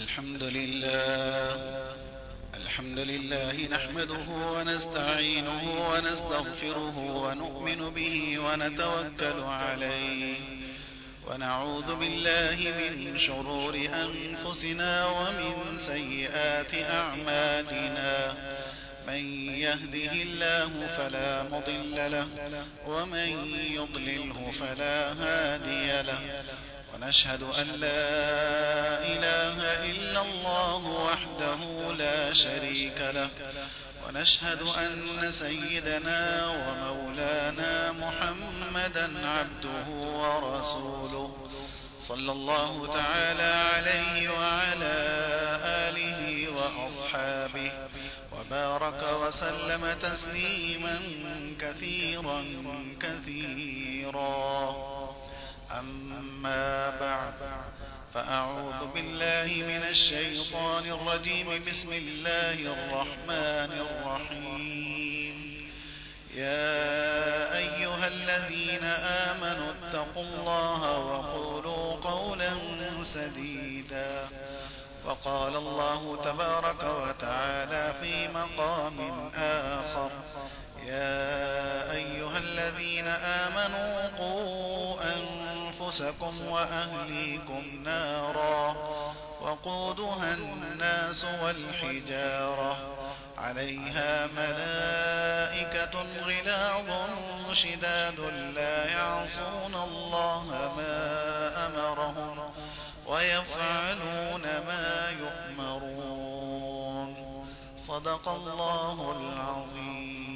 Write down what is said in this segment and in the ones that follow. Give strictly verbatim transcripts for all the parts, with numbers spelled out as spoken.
الحمد لله الحمد لله نحمده ونستعينه ونستغفره ونؤمن به ونتوكل عليه ونعوذ بالله من شرور أنفسنا ومن سيئات أعمالنا من يهده الله فلا مضل له ومن يضلله فلا هادي له ونشهد أن لا إله إلا الله وحده لا شريك له ونشهد أن سيدنا ومولانا محمدا عبده ورسوله صلى الله تعالى عليه وعلى آله وأصحابه وبارك وسلم تسليما كثيرا كثيرا. أما بعد فأعوذ بالله من الشيطان الرجيم. بسم الله الرحمن الرحيم. يا أيها الذين آمنوا اتقوا الله وقولوا قولا سديدا. وقال الله تبارك وتعالى في مقام آخر: يا أيها الذين آمنوا قوا أنفسكم وأهليكم نارا وقودها الناس والحجارة عليها ملائكة غلاظ شداد لا يعصون الله ما أمرهم ويفعلون ما يؤمرون. صدق الله العظيم.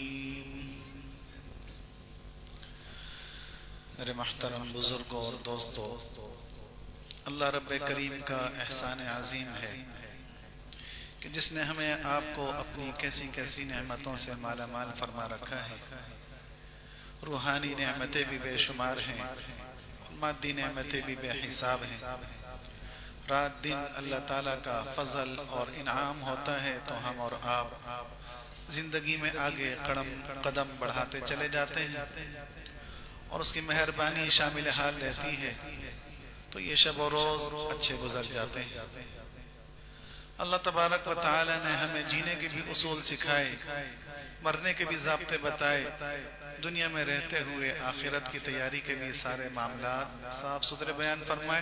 میرے محترم بزرگوں اور دوستوں، اللہ رب کریم کا احسان عظیم ہے کہ جس نے ہمیں آپ کو اپنی کیسی کیسی نعمتوں سے مالا مال فرما رکھا ہے. روحانی نعمتیں بھی بے شمار ہیں، مادی نعمتیں بھی بے حساب ہیں. رات دن اللہ تعالیٰ کا فضل اور انعام ہوتا ہے تو ہم اور آپ زندگی میں آگے قدم قدم بڑھاتے چلے جاتے ہیں اور اس کی مہربانی شامل حال رہتی ہے تو یہ شب و روز اچھے گزر جاتے ہیں. اللہ تبارک و تعالی نے ہمیں جینے کے بھی اصول سکھائے، مرنے کے بھی ضابطے بتائے، دنیا میں رہتے ہوئے آخرت کی تیاری کے بھی سارے معاملات صاف ستھرے بیان فرمائے.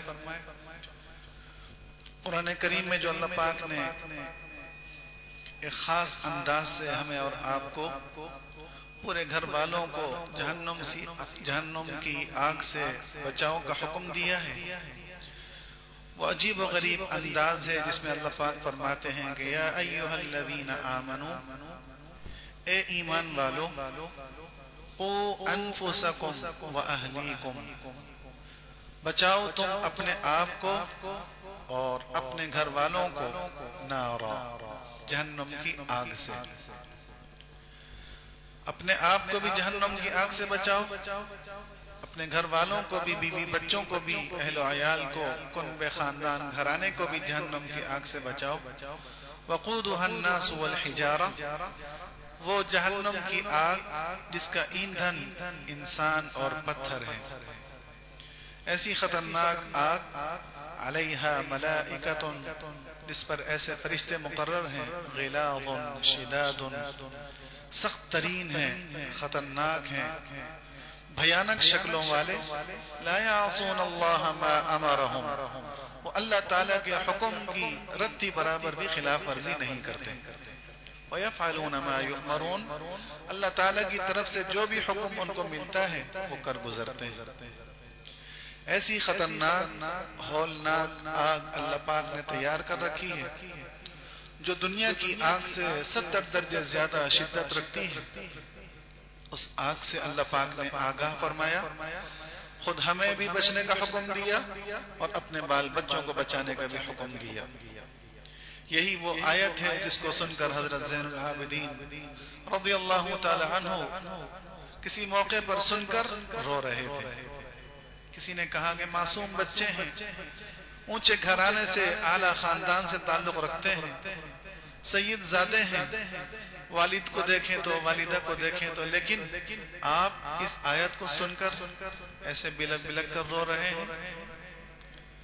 قرآن کریم میں جو اللہ پاک نے ایک خاص انداز سے ہمیں اور آپ کو پورے گھر والوں کو جہنم سی جہنم کی آگ سے بچاؤ کا حکم دیا ہے، وہ عجیب و غریب انداز ہے جس میں اللہ پاک فرماتے ہیں کہ یا ایھا الذین آمنو، اے ایمان والو، قوا انفسکم واہلیکم، بچاؤ تم اپنے آپ کو اور اپنے گھر والوں کو نارا، جہنم کی آگ سے. اپنے آپ کو بھی جہنم کی آگ سے بچاؤ، اپنے گھر والوں کو بھی، بیوی بچوں کو بھی، اہل و عیال کو، کنب خاندان گھرانے کو بھی جہنم کی آگ سے بچاؤ. وقودها الناس والحجارہ، وہ جہنم کی آگ جس کا ایندھن انسان اور پتھر ہے. ایسی خطرناک آگ علیہا ملائکۃ، جس پر ایسے فرشتے مقرر ہیں، غلاظ شداد، سخت ترین ہیں، خطرناک ہیں، بھیانک شکلوں والے. لا یعصون اللہ ما امرہم، وہ اللہ تعالیٰ کے حکم کی رتی برابر بھی خلاف ورزی نہیں کرتے. وَيَفْعَلُونَ مَا يُؤْمَرُونَ، اللہ تعالیٰ کی طرف سے جو بھی حکم ان کو ملتا ہے وہ کر گزرتے ہیں. ایسی خطرناک ہولناک آگ اللہ پاک نے تیار کر رکھی ہے جو دنیا کی آگ سے ستر درجے زیادہ شدت رکھتی ہے. اس آگ سے اللہ پاک نے آگاہ فرمایا، خود ہمیں بھی بچنے کا حکم دیا اور اپنے بال بچوں کو بچانے کا بھی حکم دیا. یہی وہ آیت ہے جس کو سن کر حضرت زین العابدین رضی اللہ تعالی عنہ کسی موقع پر سن کر رو رہے تھے. کسی نے کہا کہ معصوم بچے ہیں، اونچے گھرانے سے، اعلیٰ خاندان سے تعلق رکھتے ہیں، سید زادے ہیں، والد کو دیکھیں تو والدہ کو دیکھیں تو، لیکن آپ اس آیت کو سن کر ایسے بلک بلک کر رو رہے ہیں.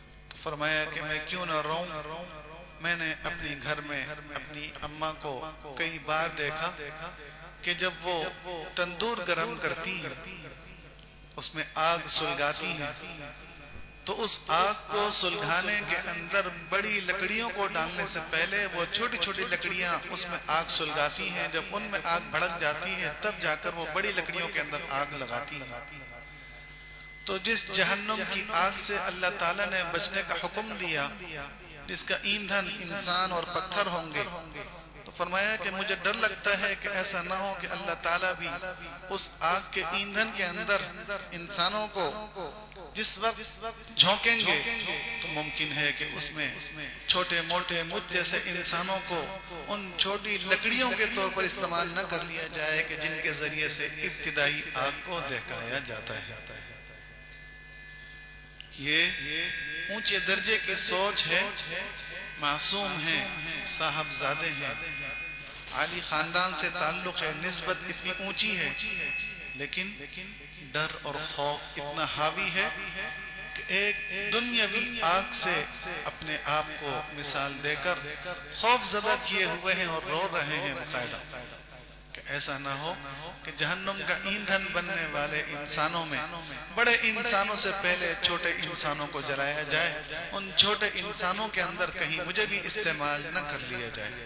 فرمایا کہ میں کیوں نہ روؤں، میں نے اپنی گھر میں اپنی اماں کو کئی بار دیکھا کہ جب وہ تندور گرم کرتی ہیں، اس میں آگ سلگاتی ہیں، تو اس آگ کو سلگانے کے اندر بڑی لکڑیوں کو ڈالنے سے پہلے وہ چھوٹی چھوٹی لکڑیاں اس میں آگ سلگاتی ہیں، جب ان میں آگ بھڑک جاتی ہے تب جا کر وہ بڑی لکڑیوں کے اندر آگ لگاتی ہیں۔ تو جس جہنم کی آگ سے اللہ تعالیٰ نے بچنے کا حکم دیا، جس کا ایندھن انسان اور پتھر ہوں گے، تو فرمایا کہ مجھے ڈر لگتا ہے کہ ایسا نہ ہو کہ اللہ تعالیٰ بھی اس آگ کے ایندھن کے اندر انسانوں کو جس وقت جھونکیں گے تو ممکن ہے کہ اس میں چھوٹے موٹے مجھ جیسے انسانوں کو ان چھوٹی لکڑیوں کے طور پر استعمال نہ کر لیا جائے کہ جن کے ذریعے سے ابتدائی آگ کو دہکایا جاتا ہے۔ یہ اونچے درجے کی سوچ ہے، معصوم ہیں، صاحبزادے ہیں، عالی خاندان سے تعلق ہے، نسبت اتنی اونچی ہے، لیکن ڈر اور خوف اتنا حاوی ہے کہ ایک دنیاوی آگ سے اپنے آپ کو مثال دے کر خوف زدہ کیے ہوئے ہیں اور رو رہے ہیں باقاعدہ، کہ ایسا نہ ہو کہ جہنم کا ایندھن بننے والے انسانوں میں بڑے انسانوں سے پہلے چھوٹے انسانوں کو جلایا جائے، ان چھوٹے انسانوں کے اندر کہیں مجھے بھی استعمال نہ کر لیا جائے۔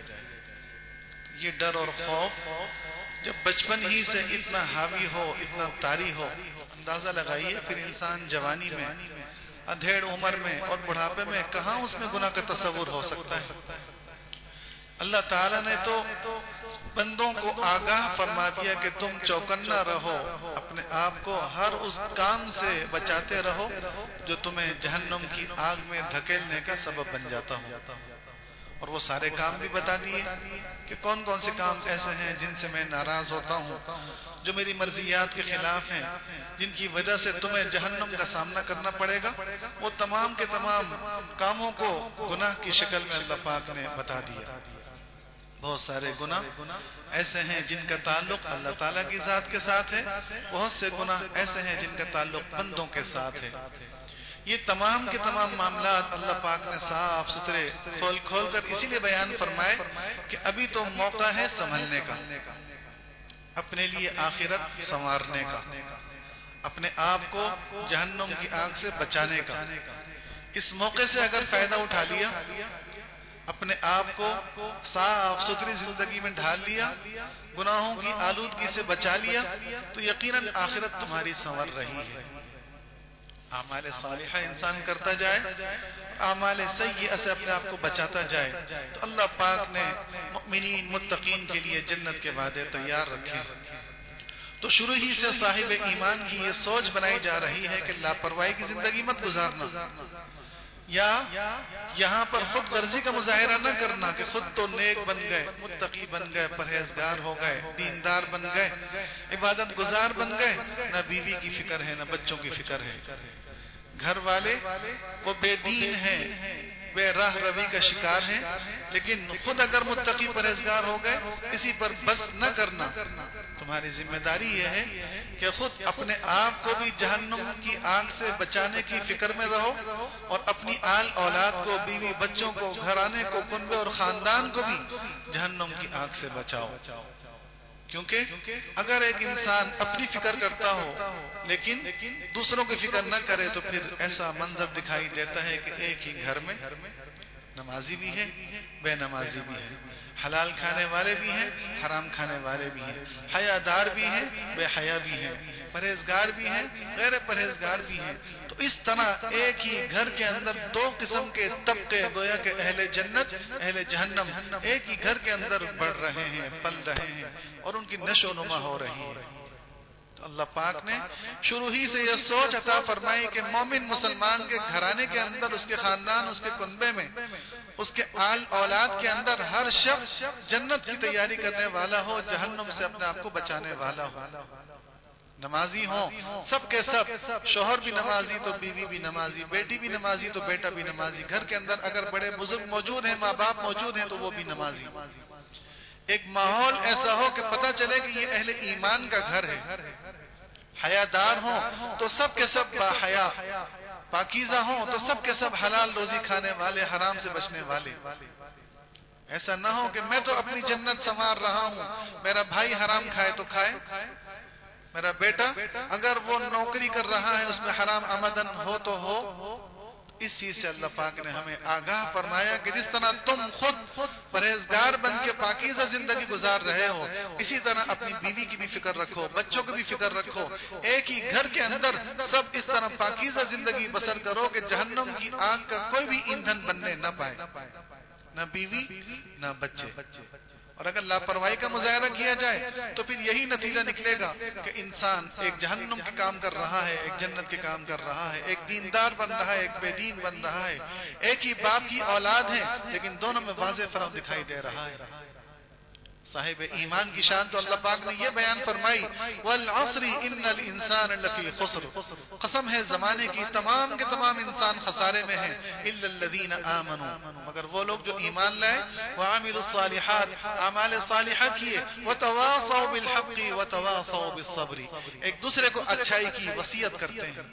یہ ڈر اور خوف جب بچپن ہی سے اتنا حاوی ہو، اتنا طاری ہو، اندازہ لگائیے پھر انسان جوانی میں، ادھیڑ عمر میں اور بڑھاپے میں کہاں اس میں گناہ کا تصور ہو سکتا ہے۔ اللہ تعالیٰ نے تو بندوں کو آگاہ فرما دیا کہ تم چوکنا رہو، اپنے آپ کو ہر اس کام سے بچاتے رہو جو تمہیں جہنم کی آگ میں دھکیلنے کا سبب بن جاتا ہو۔ اور وہ سارے کام بھی بتا دیے کہ کون کون سے کام ایسے ہیں جن سے میں ناراض ہوتا ہوں، جو میری مرضیات کے خلاف ہیں، جن کی وجہ سے تمہیں جہنم کا سامنا کرنا پڑے گا۔ وہ تمام کے تمام کاموں کو گناہ کی شکل میں اللہ پاک نے بتا دیا۔ بہت سارے گناہ ایسے ہیں جن کا تعلق اللہ تعالیٰ کی ذات کے ساتھ ہے، بہت سے گناہ ایسے ہیں جن کا تعلق بندوں کے ساتھ ہے۔ یہ تمام کے تمام معاملات اللہ پاک نے صاف ستھرے کھول کھول کر اسی لیے بیان فرمائے کہ ابھی تو موقع ہے سنبھلنے کا، اپنے لیے آخرت سنوارنے کا، اپنے آپ کو جہنم کی آگ سے بچانے کا۔ اس موقع سے اگر فائدہ اٹھا لیا، اپنے آپ کو صاف ستھری زندگی میں ڈھال لیا، گناہوں کی آلودگی سے بچا لیا، تو یقیناً آخرت تمہاری سنور رہی ہے۔ اعمال صالحہ انسان کرتا جائے، اعمال سیئہ سے اپنے آپ کو بچاتا جائے، تو اللہ پاک نے مؤمنین متقین کے لیے جنت کے وعدے تیار رکھے۔ تو شروع ہی سے صاحب ایمان کی یہ سوچ بنائی جا رہی ہے کہ لاپرواہی کی زندگی مت گزارنا، یا یہاں پر خود غرضی کا مظاہرہ نہ کرنا کہ خود تو نیک بن گئے، متقی بن گئے، پرہیزگار ہو گئے، دیندار بن گئے، عبادت گزار بن گئے، نہ بیوی کی فکر ہے، نہ بچوں کی فکر ہے۔ گھر والے وہ بے دین ہیں، بے راہ روی کا شکار ہیں، لیکن خود اگر متقی پرہیزگار ہو گئے، اسی پر بس نہ کرنا۔ تمہاری ذمہ داری یہ ہے کہ خود اپنے آپ کو بھی جہنم کی آگ سے بچانے کی فکر میں رہو، اور اپنی آل اولاد کو، بیوی بچوں کو، گھرانے کو، کنبے اور خاندان کو بھی جہنم کی آگ سے بچاؤ۔ کیونکہ اگر ایک انسان اپنی فکر کرتا ہو لیکن دوسروں کی فکر نہ کرے تو پھر ایسا منظر دکھائی دیتا ہے کہ ایک ہی گھر میں نمازی بھی ہے، بے نمازی بھی ہے، حلال کھانے والے بھی ہیں، حرام کھانے والے بھی ہیں، حیا دار بھی ہیں، بے حیا بھی ہیں، پرہیزگار بھی ہیں، غیر پرہیزگار بھی ہیں۔ تو اس طرح ایک ہی گھر کے اندر دو قسم کے طبقے، گویا کہ اہل جنت، اہل جہنم ایک ہی گھر کے اندر بڑھ رہے ہیں، پل رہے ہیں، اور ان کی نشو و نما ہو رہی ہے۔ تو اللہ پاک نے شروع ہی سے یہ سوچ عطا فرمائی کہ مومن مسلمان کے گھرانے کے اندر، اس کے خاندان، اس کے کنبے میں، اس کے آل اولاد کے اندر ہر شخص جنت کی تیاری کرنے والا ہو، جہنم سے اپنے آپ کو بچانے والا ہو۔ نمازی ہوں سب کے سب، شوہر بھی نمازی تو بیوی بھی نمازی، بیٹی بھی نمازی تو بیٹا بھی نمازی، گھر کے اندر اگر بڑے بزرگ موجود ہیں، ماں باپ موجود ہیں تو وہ بھی نمازی۔ ایک ماحول ایسا ہو کہ پتہ چلے کہ یہ اہل ایمان کا گھر ہے۔ حیادار ہوں تو سب کے سب با حیا، پاکیزہ ہوں تو سب کے سب حلال روزی کھانے والے، حرام سے بچنے والے. ایسا نہ ہو کہ میں تو اپنی جنت سنوار رہا ہوں، میرا بھائی حرام کھائے تو کھائے، میرا بیٹا اگر وہ نوکری کر رہا ہے اس میں حرام آمدن ہو تو ہو. اس چیز سے اللہ پاک نے ہمیں آگاہ فرمایا کہ جس طرح تم خود پرہیزگار بن کے پاکیزہ زندگی گزار رہے ہو، اسی طرح اپنی بیوی کی بھی فکر رکھو، بچوں کی بھی فکر رکھو. ایک ہی گھر کے اندر سب اس طرح پاکیزہ زندگی بسر کرو کہ جہنم کی آگ کا کوئی بھی ایندھن بننے نہ پائے، نہ بیوی نہ بچے. اور اگر لاپرواہی کا مظاہرہ کیا جائے تو پھر یہی نتیجہ نکلے گا کہ انسان ایک جہنم کے کام کر رہا ہے، ایک جنت کے کام کر رہا ہے، ایک دیندار بن رہا ہے، ایک بے دین بن رہا ہے. ایک ہی باپ کی اولاد ہے لیکن دونوں میں واضح فرق دکھائی دے رہا ہے. صاحب ایمان کی شان تو اللہ پاک نے یہ بیان فرمائی، والعصر ان الانسان لفی خسر، قسم ہے زمانے کی تمام کے تمام انسان خسارے میں ہیں، الا الذین آمنوا، مگر وہ لوگ جو ایمان لائے، وعملوا الصالحات، اعمال صالحہ کیے، وتواصوا بالحق وتواصوا بالصبر، ایک دوسرے کو اچھائی کی وصیت کرتے ہیں.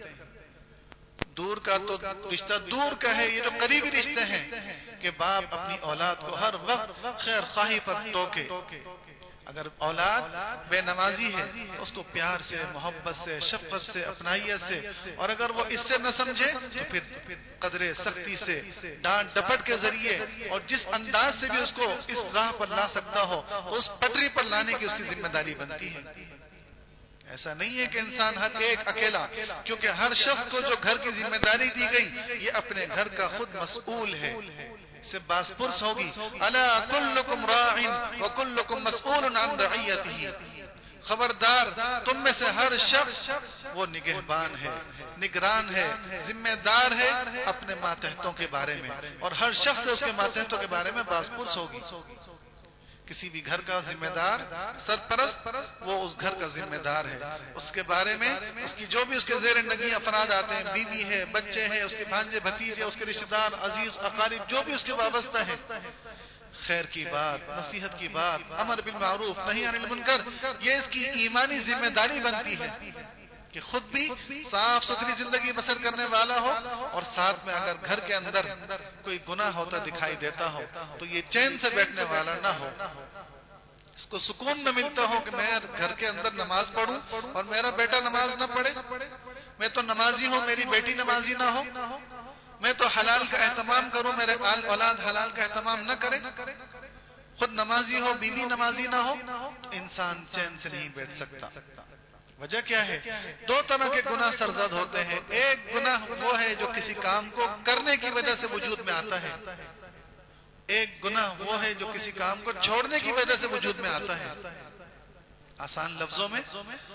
دور کا تو رشتہ دور کا ہے، یہ جو قریبی رشتے ہیں کہ باپ اپنی اولاد کو ہر وقت خیر خواہی پر ٹوکے. اگر اولاد بے نمازی ہے اس کو پیار سے، محبت سے، شفقت سے، اپنائیت سے، اور اگر وہ اس سے نہ سمجھے تو پھر قدرے سختی سے، ڈانٹ ڈپٹ کے ذریعے، اور جس انداز سے بھی اس کو اس راہ پر لا سکتا ہو تو اس پٹری پر لانے کی اس کی ذمہ داری بنتی ہے. ایسا نہیں ہے کہ انسان ہر ایک اکیلا، کیونکہ ہر شخص کو جو گھر کی ذمہ داری دی گئی یہ اپنے گھر کا خود مسئول ہے، سے باس پرس ہوگی. الا کلکم راع وکلکم مسئول عن رعیتہ، خبردار تم میں سے ہر شخص وہ نگہبان ہے، نگران ہے، ذمہ دار ہے اپنے ماتحتوں کے بارے میں، اور ہر شخص اس کے ماتحتوں کے بارے میں باس پرس ہوگی. کسی بھی گھر کا ذمہ دار، سرپرست، وہ اس گھر کا ذمہ دار ہے. اس کے بارے میں اس کی جو بھی اس کے زیر نگی افراد آتے ہیں، بیوی ہے، بچے ہیں، اس کے بھانجے بھتیجے، اس کے رشتہ دار، عزیز اقارب، جو بھی اس کے وابستہ ہیں، خیر کی بات، نصیحت کی بات، امر بالمعروف نہی عن المنکر، یہ اس کی ایمانی ذمہ داری بنتی ہے کہ خود بھی صاف ستھری زندگی بسر کرنے والا ہو، اور ساتھ میں اگر گھر کے اندر کوئی گناہ ہوتا دکھائی دیتا ہو تو یہ چین سے بیٹھنے والا نہ ہو، اس کو سکون نہ ملتا ہو کہ میں گھر کے اندر نماز پڑھوں اور میرا بیٹا نماز نہ پڑھے، میں تو نمازی ہوں میری بیٹی نمازی نہ ہو، میں تو حلال کا اہتمام کروں میرے اولاد حلال کا اہتمام نہ کرے، خود نمازی ہو بیوی نمازی نہ ہو، انسان چین سے نہیں بیٹھ سکتا. وجہ کیا ہے؟ دو طرح کے گناہ سرزد ہوتے ہیں. ایک گناہ وہ ہے جو کسی کام کو کرنے کی وجہ سے وجود میں آتا ہے، ایک گناہ وہ ہے جو کسی کام کو چھوڑنے کی وجہ سے وجود میں آتا ہے. آسان لفظوں میں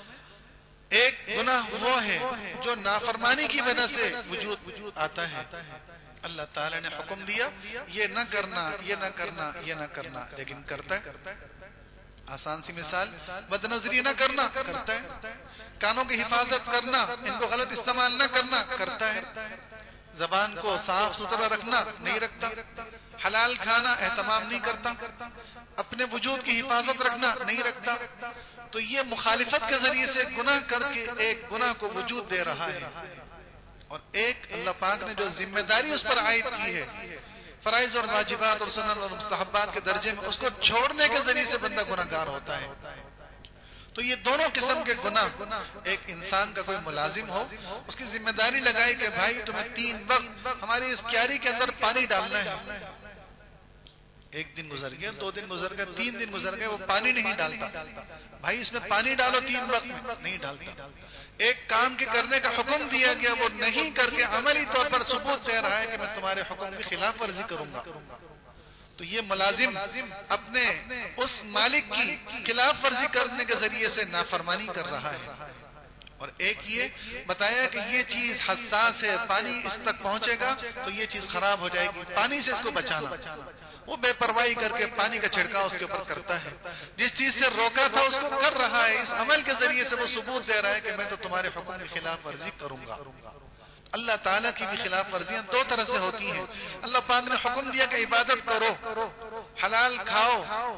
ایک گناہ وہ ہے جو نافرمانی کی وجہ سے وجود آتا ہے. اللہ تعالی نے حکم دیا یہ نہ کرنا، یہ نہ کرنا، یہ نہ کرنا، لیکن کرتا ہے. آسان سی مثال، بد نظری نہ کرنا، کرتا ہے. کانوں کی حفاظت کرنا، ان کو غلط استعمال نہ کرنا، کرتا ہے. زبان کو صاف ستھرا رکھنا نہیں رکھتا، حلال کھانا اہتمام نہیں کرتا، اپنے وجود کی حفاظت رکھنا نہیں رکھتا. تو یہ مخالفت کے ذریعے سے گناہ کر کے ایک گناہ کو وجود دے رہا ہے، اور ایک اللہ پاک نے جو ذمہ داری اس پر عائد کی ہے فرائض اور واجبات اور سنن اور مستحبات کے درجے میں، اس کو چھوڑنے کے ذریعے سے بندہ گناہگار ہوتا ہے. تو یہ دونوں قسم کے گناہ، ایک انسان کا کوئی ملازم ہو، اس کی ذمہ داری لگائی کہ بھائی تمہیں تین وقت ہماری اس کیاری کے اندر پانی ڈالنا ہے. ایک دن گزر گیا، دو دن گزر گئے، تین دن گزر گئے، وہ پانی نہیں ڈالتا. بھائی اس میں پانی ڈالو تین وقت میں، نہیں ڈالتا. ایک کام کے کرنے کا حکم دیا گیا وہ نہیں کر کے عملی طور پر ثبوت دے رہا ہے کہ میں تمہارے حکم کی خلاف ورزی کروں گا. تو یہ ملازم اپنے اس مالک کی خلاف ورزی کرنے کے ذریعے سے نافرمانی کر رہا ہے. اور ایک یہ بتایا کہ یہ چیز حساس ہے، پانی اس تک پہنچے گا تو یہ چیز خراب ہو جائے گی، پانی سے اس کو بچانا. وہ بے پرواہی کر کے پانی کا چھڑکاؤ اس کے اوپر کرتا ہے. جس چیز سے روکا تھا اس کو کر رہا ہے. اس عمل کے ذریعے سے وہ ثبوت دے رہا ہے کہ میں تو تمہارے حکم کی خلاف ورزی کروں گا. اللہ تعالیٰ کی بھی خلاف ورزیاں دو طرح سے ہوتی ہیں. اللہ پاک نے حکم دیا کہ عبادت کرو، حلال کھاؤ،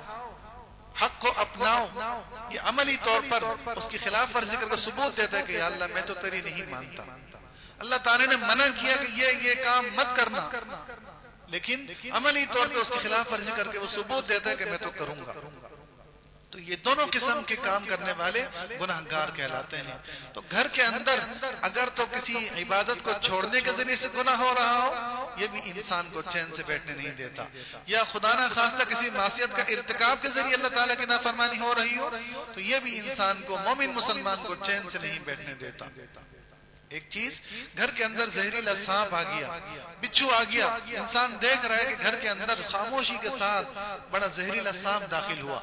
حق کو اپناؤ، یہ عملی طور پر اس کی خلاف ورزی کر کے ثبوت دیتا ہے کہ یا اللہ میں تو تیری نہیں مانتا. اللہ تعالیٰ نے منع کیا کہ یہ یہ کام مت کرنا، لیکن عملی طور پہ اس کی خلاف ورزی کر کے وہ ثبوت دیتا ہے کہ میں تو کروں گا. تو یہ دونوں قسم کے کام کرنے والے گناہگار کہلاتے ہیں. تو گھر کے اندر اگر تو کسی عبادت کو چھوڑنے کے ذریعے سے گناہ ہو رہا ہو، یہ بھی انسان کو چین سے بیٹھنے نہیں دیتا، یا خدا نہ خواستہ کسی معصیت کا ارتکاب کے ذریعے اللہ تعالیٰ کی نافرمانی ہو رہی ہو، تو یہ بھی انسان کو، مومن مسلمان کو چین سے نہیں بیٹھنے دیتا. ایک چیز، گھر کے اندر زہریلا سانپ آ گیا، بچھو آ گیا، انسان دیکھ رہا ہے کہ گھر کے اندر خاموشی کے ساتھ بڑا زہریلا سانپ داخل ہوا،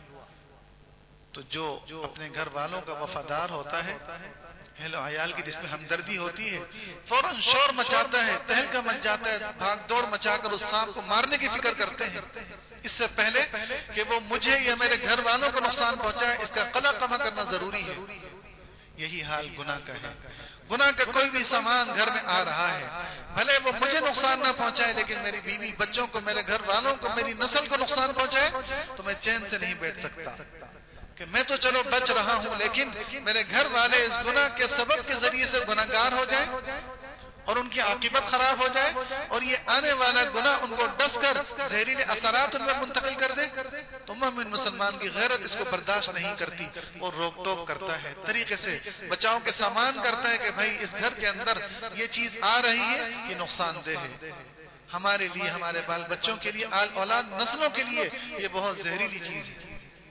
تو جو اپنے گھر والوں کا وفادار ہوتا ہے، اہل و عیال کی جس میں ہمدردی ہوتی ہے، فوراً شور مچاتا ہے، تہلکہ مچ جاتا ہے، بھاگ دوڑ مچا کر اس سانپ کو مارنے کی فکر کرتے ہیں، اس سے پہلے کہ وہ مجھے یا میرے گھر والوں کو نقصان پہنچائے، اس کا قلع کما کرنا ضروری ہے. یہی حال گناہ کا ہے. گناہ کا کوئی بھی سامان گھر میں آ رہا ہے، بھلے وہ مجھے نقصان نہ پہنچائے، لیکن میری بیوی بچوں کو، میرے گھر والوں کو، میری نسل کو نقصان پہنچائے، تو میں چین سے نہیں بیٹھ سکتا کہ میں تو چلو بچ رہا ہوں، لیکن میرے گھر والے اس گناہ کے سبب کے ذریعے سے گناہگار ہو جائیں اور ان کی عاقبت خراب ہو جائے، اور یہ آنے والا گناہ ان کو ڈس کر زہریلے اثرات ان میں منتقل کر دے، تو مومن مسلمان کی غیرت اس کو برداشت نہیں کرتی، اور روک ٹوک کرتا ہے، طریقے سے بچاؤ کے سامان کرتا ہے کہ بھائی اس گھر کے اندر یہ چیز آ رہی ہے، یہ نقصان دہ ہے ہمارے لیے، ہمارے بال بچوں کے لیے، آل اولاد نسلوں کے لیے یہ بہت زہریلی چیز ہے.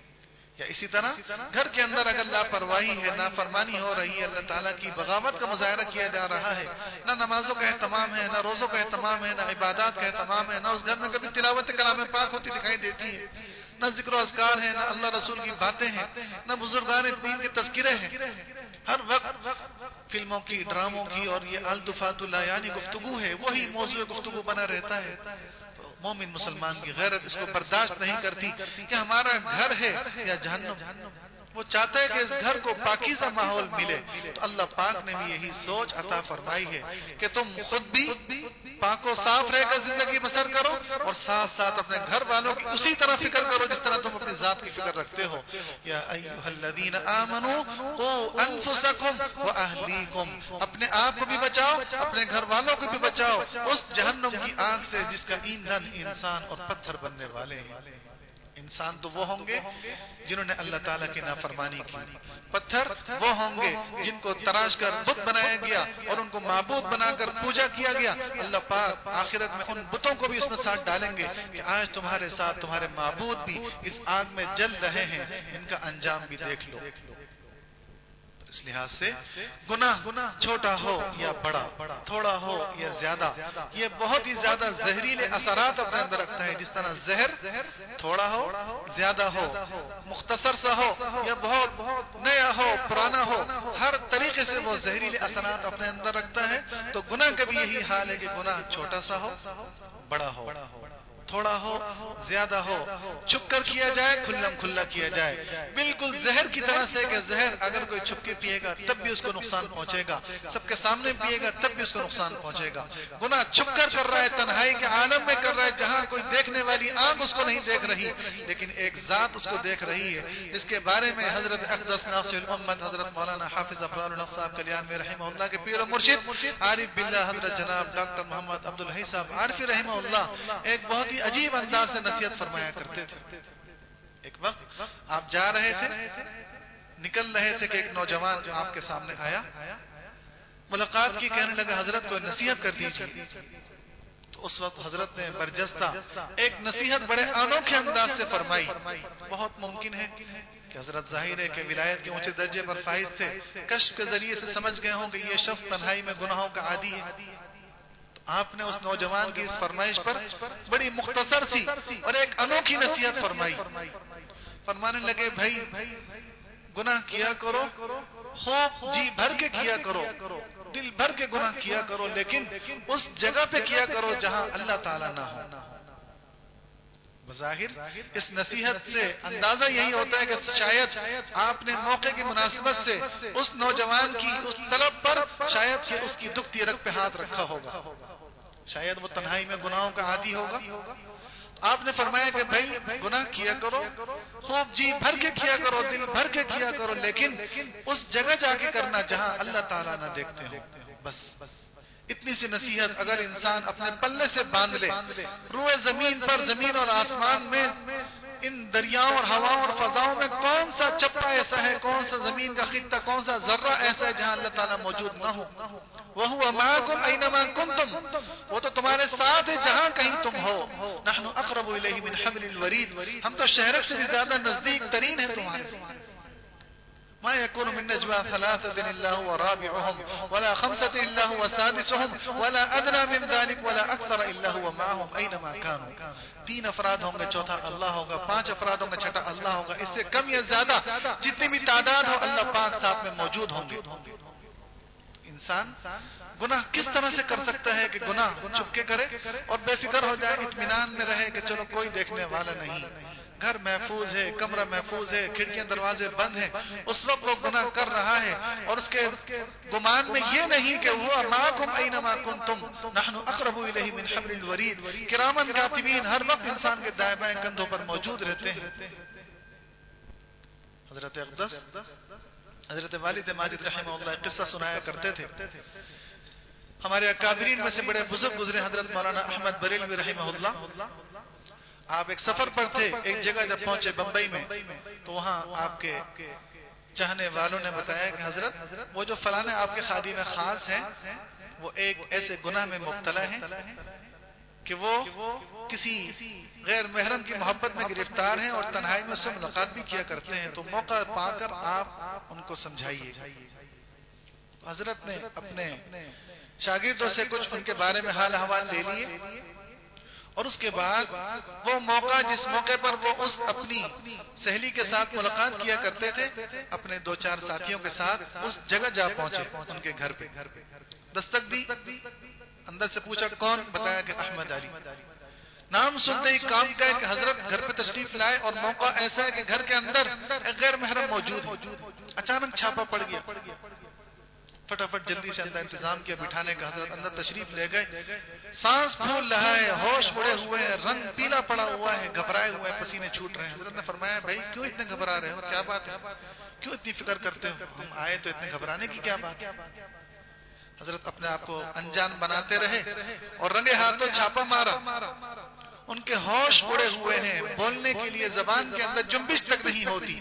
یا اسی طرح گھر کے اندر اگر لاپرواہی ہے، نافرمانی ہو رہی ہے، اللہ تعالیٰ کی بغاوت کا مظاہرہ کیا جا رہا ہے، نہ نمازوں کا اہتمام ہے، نہ روزوں کا اہتمام ہے، نہ عبادات کا اہتمام ہے، نہ اس گھر میں کبھی تلاوت کلام پاک ہوتی دکھائی دیتی ہے، نہ ذکر و اذکار ہے، نہ اللہ رسول کی باتیں ہیں، نہ بزرگان دین کے تذکرے ہیں، ہر وقت فلموں کی، ڈراموں کی اور یہ الدفات اللہ یعنی گفتگو ہے، وہی موضوع گفتگو بنا رہتا ہے. مومن مسلمان کی غیرت اس کو برداشت نہیں کرتی کہ ہمارا گھر ہے یا جہنم. وہ چاہتا ہے کہ اس گھر کو پاکیزہ ماحول ملے. تو اللہ پاک نے بھی یہی سوچ عطا فرمائی ہے کہ تم خود بھی پاک و صاف رہ کر زندگی بسر کرو، اور ساتھ ساتھ اپنے گھر والوں کی اسی طرح فکر کرو جس طرح تم اپنی ذات کی فکر رکھتے ہو. یا ایھا الذین آمنوا قوا انفسکم واہلیکم، اپنے آپ کو بھی بچاؤ، اپنے گھر والوں کو بھی بچاؤ اس جہنم کی آگ سے جس کا ایندھن انسان اور پتھر بننے والے ہیں. انسان تو وہ ہوں گے جنہوں نے اللہ تعالیٰ کی نافرمانی کی، پتھر وہ ہوں گے جن کو تراش کر بت بنایا گیا اور ان کو معبود بنا کر پوجا کیا گیا. اللہ پاک آخرت میں ان بتوں کو بھی اس میں ساتھ ڈالیں گے کہ آج تمہارے ساتھ تمہارے معبود بھی اس آگ میں جل رہے ہیں، ان کا انجام بھی دیکھ لو. اس لحاظ سے گناہ چھوٹا ہو یا بڑا، تھوڑا ہو یا زیادہ، یہ بہت ہی زیادہ زہریلے اثرات اپنے اندر رکھتا ہے. جس طرح زہر تھوڑا ہو، زیادہ ہو، مختصر سا ہو یا بہت نیا ہو، پرانا ہو، ہر طریقے سے وہ زہریلے اثرات اپنے اندر رکھتا ہے. تو گناہ کا بھی یہی حال ہے کہ گناہ چھوٹا سا ہو، بڑا ہو، تھوڑا ہو، زیادہ ہو، چھپ کر کیا جائے، کھلم کھلا کیا جائے، بالکل زہر کی طرح سے کہ زہر اگر کوئی چھپ کے پیے گا تب بھی اس کو نقصان پہنچے گا، سب کے سامنے پیے گا تب بھی اس کو نقصان پہنچے گا. گناہ چھپ کر کر رہا ہے، تنہائی کے عالم میں کر رہا ہے، جہاں کوئی دیکھنے والی آنکھ اس کو نہیں دیکھ رہی، لیکن ایک ذات اس کو دیکھ رہی ہے. اس کے بارے میں حضرت اقدس ناصر الامت حضرت مولانا حافظ افرار الحق صاحب کلیان میں رحمہ اللہ کے پیر و مرشد عارف باللہ حضرت جناب ڈاکٹر محمد عبدالحی صاحب عارفی رحمہ اللہ ایک بہت ہی عجیب انداز سے نصیحت فرمایا کرتے تھے. ایک وقت آپ جا رہے تھے، نکل رہے تھے کہ ایک نوجوان آپ کے سامنے آیا، ملاقات کی، کہنے لگا حضرت کو نصیحت کر دیجیے. تو اس وقت حضرت نے برجستہ ایک نصیحت بڑے انوکھے انداز سے فرمائی. بہت ممکن ہے کہ حضرت ظاہر ہے کہ ولایت کے اونچے درجے پر فائز تھے، کشف کے ذریعے سے سمجھ گئے ہوں کہ یہ شخص تنہائی میں گناہوں کا عادی ہے. آپ نے اس نوجوان کی اس فرمائش پر بڑی مختصر سی اور ایک انوکھی نصیحت فرمائی. فرمانے لگے بھائی گناہ کیا کرو، خوب جی بھر کے کیا کرو، دل بھر کے گناہ کیا کرو، لیکن اس جگہ پہ کیا کرو جہاں اللہ تعالیٰ نہ ہو. بظاہر اس نصیحت سے اندازہ یہی ہوتا ہے کہ شاید آپ نے موقع کی مناسبت سے اس نوجوان کی اس طلب پر شاید کہ اس کی دکھتی رگ پہ ہاتھ رکھا ہوگا، شاید وہ تنہائی میں گناہوں کا عادی ہوگا. آپ نے فرمایا کہ بھائی گناہ کیا کرو، خوب جی بھر کے کیا کرو، دل بھر کے کیا کرو، لیکن اس جگہ جا کے کرنا جہاں اللہ تعالیٰ نہ دیکھتے ہو. بس اتنی سی نصیحت اگر انسان اپنے پلے سے باندھ لے، روئے زمین پر، زمین اور آسمان میں، ان دریاؤں اور ہواؤں اور فضاؤں میں کون سا چپا ایسا ہے، کون سا زمین کا خطہ، کون سا ذرہ ایسا ہے جہاں اللہ تعالیٰ موجود نہ ہو؟ وَهُوَ مَعَكُمْ أَيْنَمَا كُنْتُمْ، وہ تو تمہارے ساتھ ہے جہاں کہیں تم ہو۔ نَحْنُ أَقْرَبُ إِلَيْهِ مِنْ حَبْلِ الْوَرِيدِ، ہم تو شہرک سے بھی زیادہ نزدیک ترین ہیں تمہارے۔ ما يكون من نجوى ثلاثة إلا هو رابعهم ولا خمسة إلا هو سادسهم ولا أدنى من ذلك ولا أكثر إلا هو معهم أينما كانوا۔ تین افراد ہوں گے، چوتھا اللہ ہوگا، پانچ افراد ہوں گے، چھٹا اللہ ہوگا، اس سے کم یا زیادہ جتنی بھی تعداد ہو اللہ پاک ساتھ میں موجود ہوں گے۔ انسان گناہ کس طرح سے کر سکتا ہے کہ گناہ چھپ کے کرے اور بے فکر ہو جائے، اطمینان میں رہے کہ چلو کوئی دیکھنے والا نہیں، گھر محفوظ ہے، کمرہ محفوظ ہے، کھڑکیاں دروازے بند ہیں، اس وقت وہ گناہ کر رہا ہے اور اس کے گمان میں یہ نہیں کہ وہ معکم اینما کنتم نحن اقرب الیہ من حبل الورید، کرامن کاتبین ہر وقت انسان کے دائیں بائیں کندھوں پر موجود رہتے ہیں۔ حضرت اقدس حضرت والد ماجد رحمہ اللہ قصہ سنایا کرتے تھے، ہمارے اکابرین میں سے بڑے بزرگ گزرے حضرت مولانا احمد بریلوی رحمہ اللہ۔ آپ ایک سفر پر تھے، ایک جگہ جب پہنچے بمبئی میں تو وہاں آپ کے چاہنے والوں نے بتایا کہ حضرت وہ جو فلانے آپ کے خادم خاص ہیں وہ ایک ایسے گناہ میں مبتلا ہیں کہ وہ کسی غیر محرم کی محبت میں گرفتار ہیں اور تنہائی میں اس سے ملاقات بھی کیا کرتے ہیں، تو موقع پا کر آپ ان کو سمجھائیے۔ حضرت نے اپنے شاگردوں سے کچھ ان کے بارے میں حال احوال لے لیے اور اس کے بعد وہ موقع جس موقع پر وہ اس اپنی سہیلی کے ساتھ ملاقات کیا کرتے تھے، اپنے دو چار ساتھیوں کے ساتھ اس جگہ جا پہنچے، ان کے گھر پہ دستک دی، اندر سے پوچھا کون؟ بتایا کہ احمد علی۔ نام سنتے ہی کام کا کہ حضرت گھر پہ تشریف لائے اور موقع ایسا ہے کہ گھر کے اندر ایک غیر محرم موجود ہے۔ اچانک چھاپا پڑ گیا، فٹافٹ جلدی سے اندر انتظام کیا بٹھانے کا، حضرت اندر تشریف لے گئے، سانس پھول رہا ہے، ہوش اڑے ہوئے ہیں، رنگ پیلا پڑا ہوا ہے، گھبرائے ہوئے ہیں، پسینے چھوٹ رہے ہیں۔ حضرت نے فرمایا بھائی کیوں اتنے گھبرا رہے ہو، کیا بات ہے، کیوں اتنی فکر کرتے ہو؟ ہم آئے تو اتنے گھبرانے کی کیا بات ہے؟ حضرت اپنے آپ کو انجان بناتے رہے اور رنگے ہاتھوں چھاپا مارا، ان کے ہوش اڑے ہوئے ہیں، بولنے کے لیے زبان کے اندر جنبش تک نہیں ہوتی۔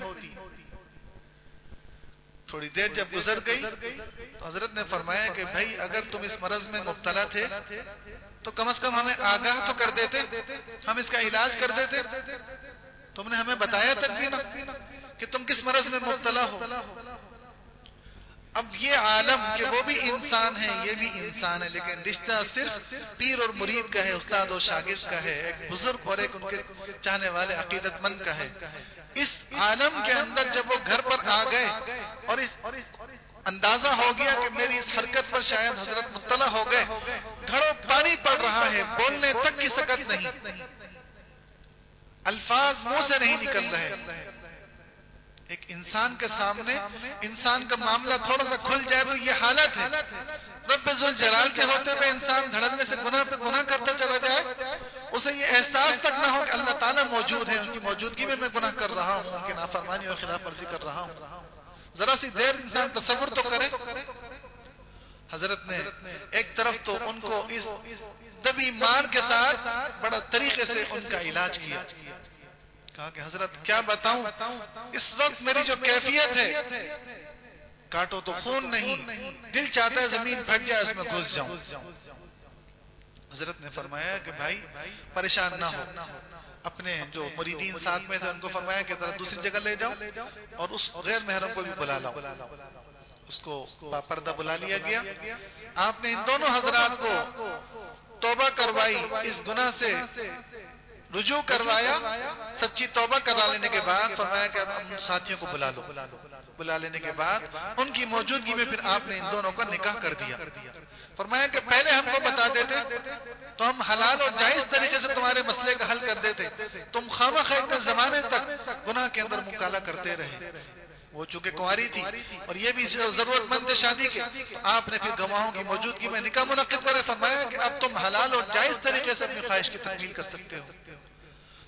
تھوڑی دیر جب گزر گئی تو حضرت نے فرمایا کہ بھائی اگر تم اس مرض میں مبتلا تھے تو کم از کم ہمیں آگاہ تو کر دیتے، ہم اس کا علاج کر دیتے، تم نے ہمیں بتایا تک بھی نہ کہ تم کس مرض میں مبتلا ہو۔ اب یہ عالم کہ وہ بھی انسان ہے، یہ بھی انسان ہے، لیکن رشتہ صرف پیر اور مرید کا ہے، استاد اور شاگرد کا ہے، ایک بزرگ اور ایک ان کے چاہنے والے عقیدت مند کا ہے۔ اس عالم کے اندر جب وہ گھر پر آ گئے اور اس اندازہ ہو گیا کہ میری اس حرکت پر شاید حضرت مطلع ہو گئے، گھڑوں پانی پڑ رہا ہے، بولنے تک کی سکت نہیں، الفاظ منہ سے نہیں نکل رہے۔ ایک انسان کے سامنے انسان کا معاملہ تھوڑا سا کھل جائے تو یہ حالت ہے۔ رب ذوالجلال کے ہوتے ہوئے انسان دھڑلنے سے گناہ پہ گناہ کرتا چلا جائے، اسے یہ احساس تک نہ ہو کہ اللہ تعالیٰ موجود ہے، ان کی موجودگی میں میں گناہ کر رہا ہوں، ان کی نافرمانی اور خلاف ورزی کر رہا ہوں۔ ذرا سی دیر انسان تصور تو کرے۔ حضرت نے ایک طرف تو ان کو اس دبی مار کے ساتھ بڑا طریقے سے ان کا علاج کیا، کہا کہ حضرت کیا بتاؤں، اس وقت میری جو کیفیت ہے، کاٹو تو خون نہیں، دل چاہتا ہے زمین پھٹ جائے اس میں گھس جاؤں۔ حضرت نے فرمایا کہ بھائی پریشان نہ ہو، اپنے جو مریدین ساتھ میں تھے ان کو فرمایا کہ ذرا دوسری جگہ لے جاؤ اور اس غیر محرم کو بھی بلا لاؤ۔ اس کو پردہ بلا لیا گیا، آپ نے ان دونوں حضرات کو توبہ کروائی، اس گناہ سے رجوع کروایا، سچی توبہ کرا لینے کے بعد فرمایا کہ اب ساتھیوں کو بلا لو۔ بلا لینے کے بعد ان کی موجودگی میں پھر آپ نے ان دونوں کا نکاح کر دیا۔ فرمایا کہ پہلے ہم کو بتا دیتے تو ہم حلال اور جائز طریقے سے تمہارے مسئلے کا حل کر دیتے، تم خامخواہ اتنے زمانے تک گناہ کے اندر مکالا کرتے رہے۔ وہ چونکہ کنواری تھی اور یہ بھی ضرورت مند تھے شادی کے، آپ نے پھر گواہوں کی موجودگی میں نکاح منعقد کرے۔ فرمایا کہ اب تم حلال اور جائز طریقے سے اپنی خواہش کی تکمیل کر سکتے ہو۔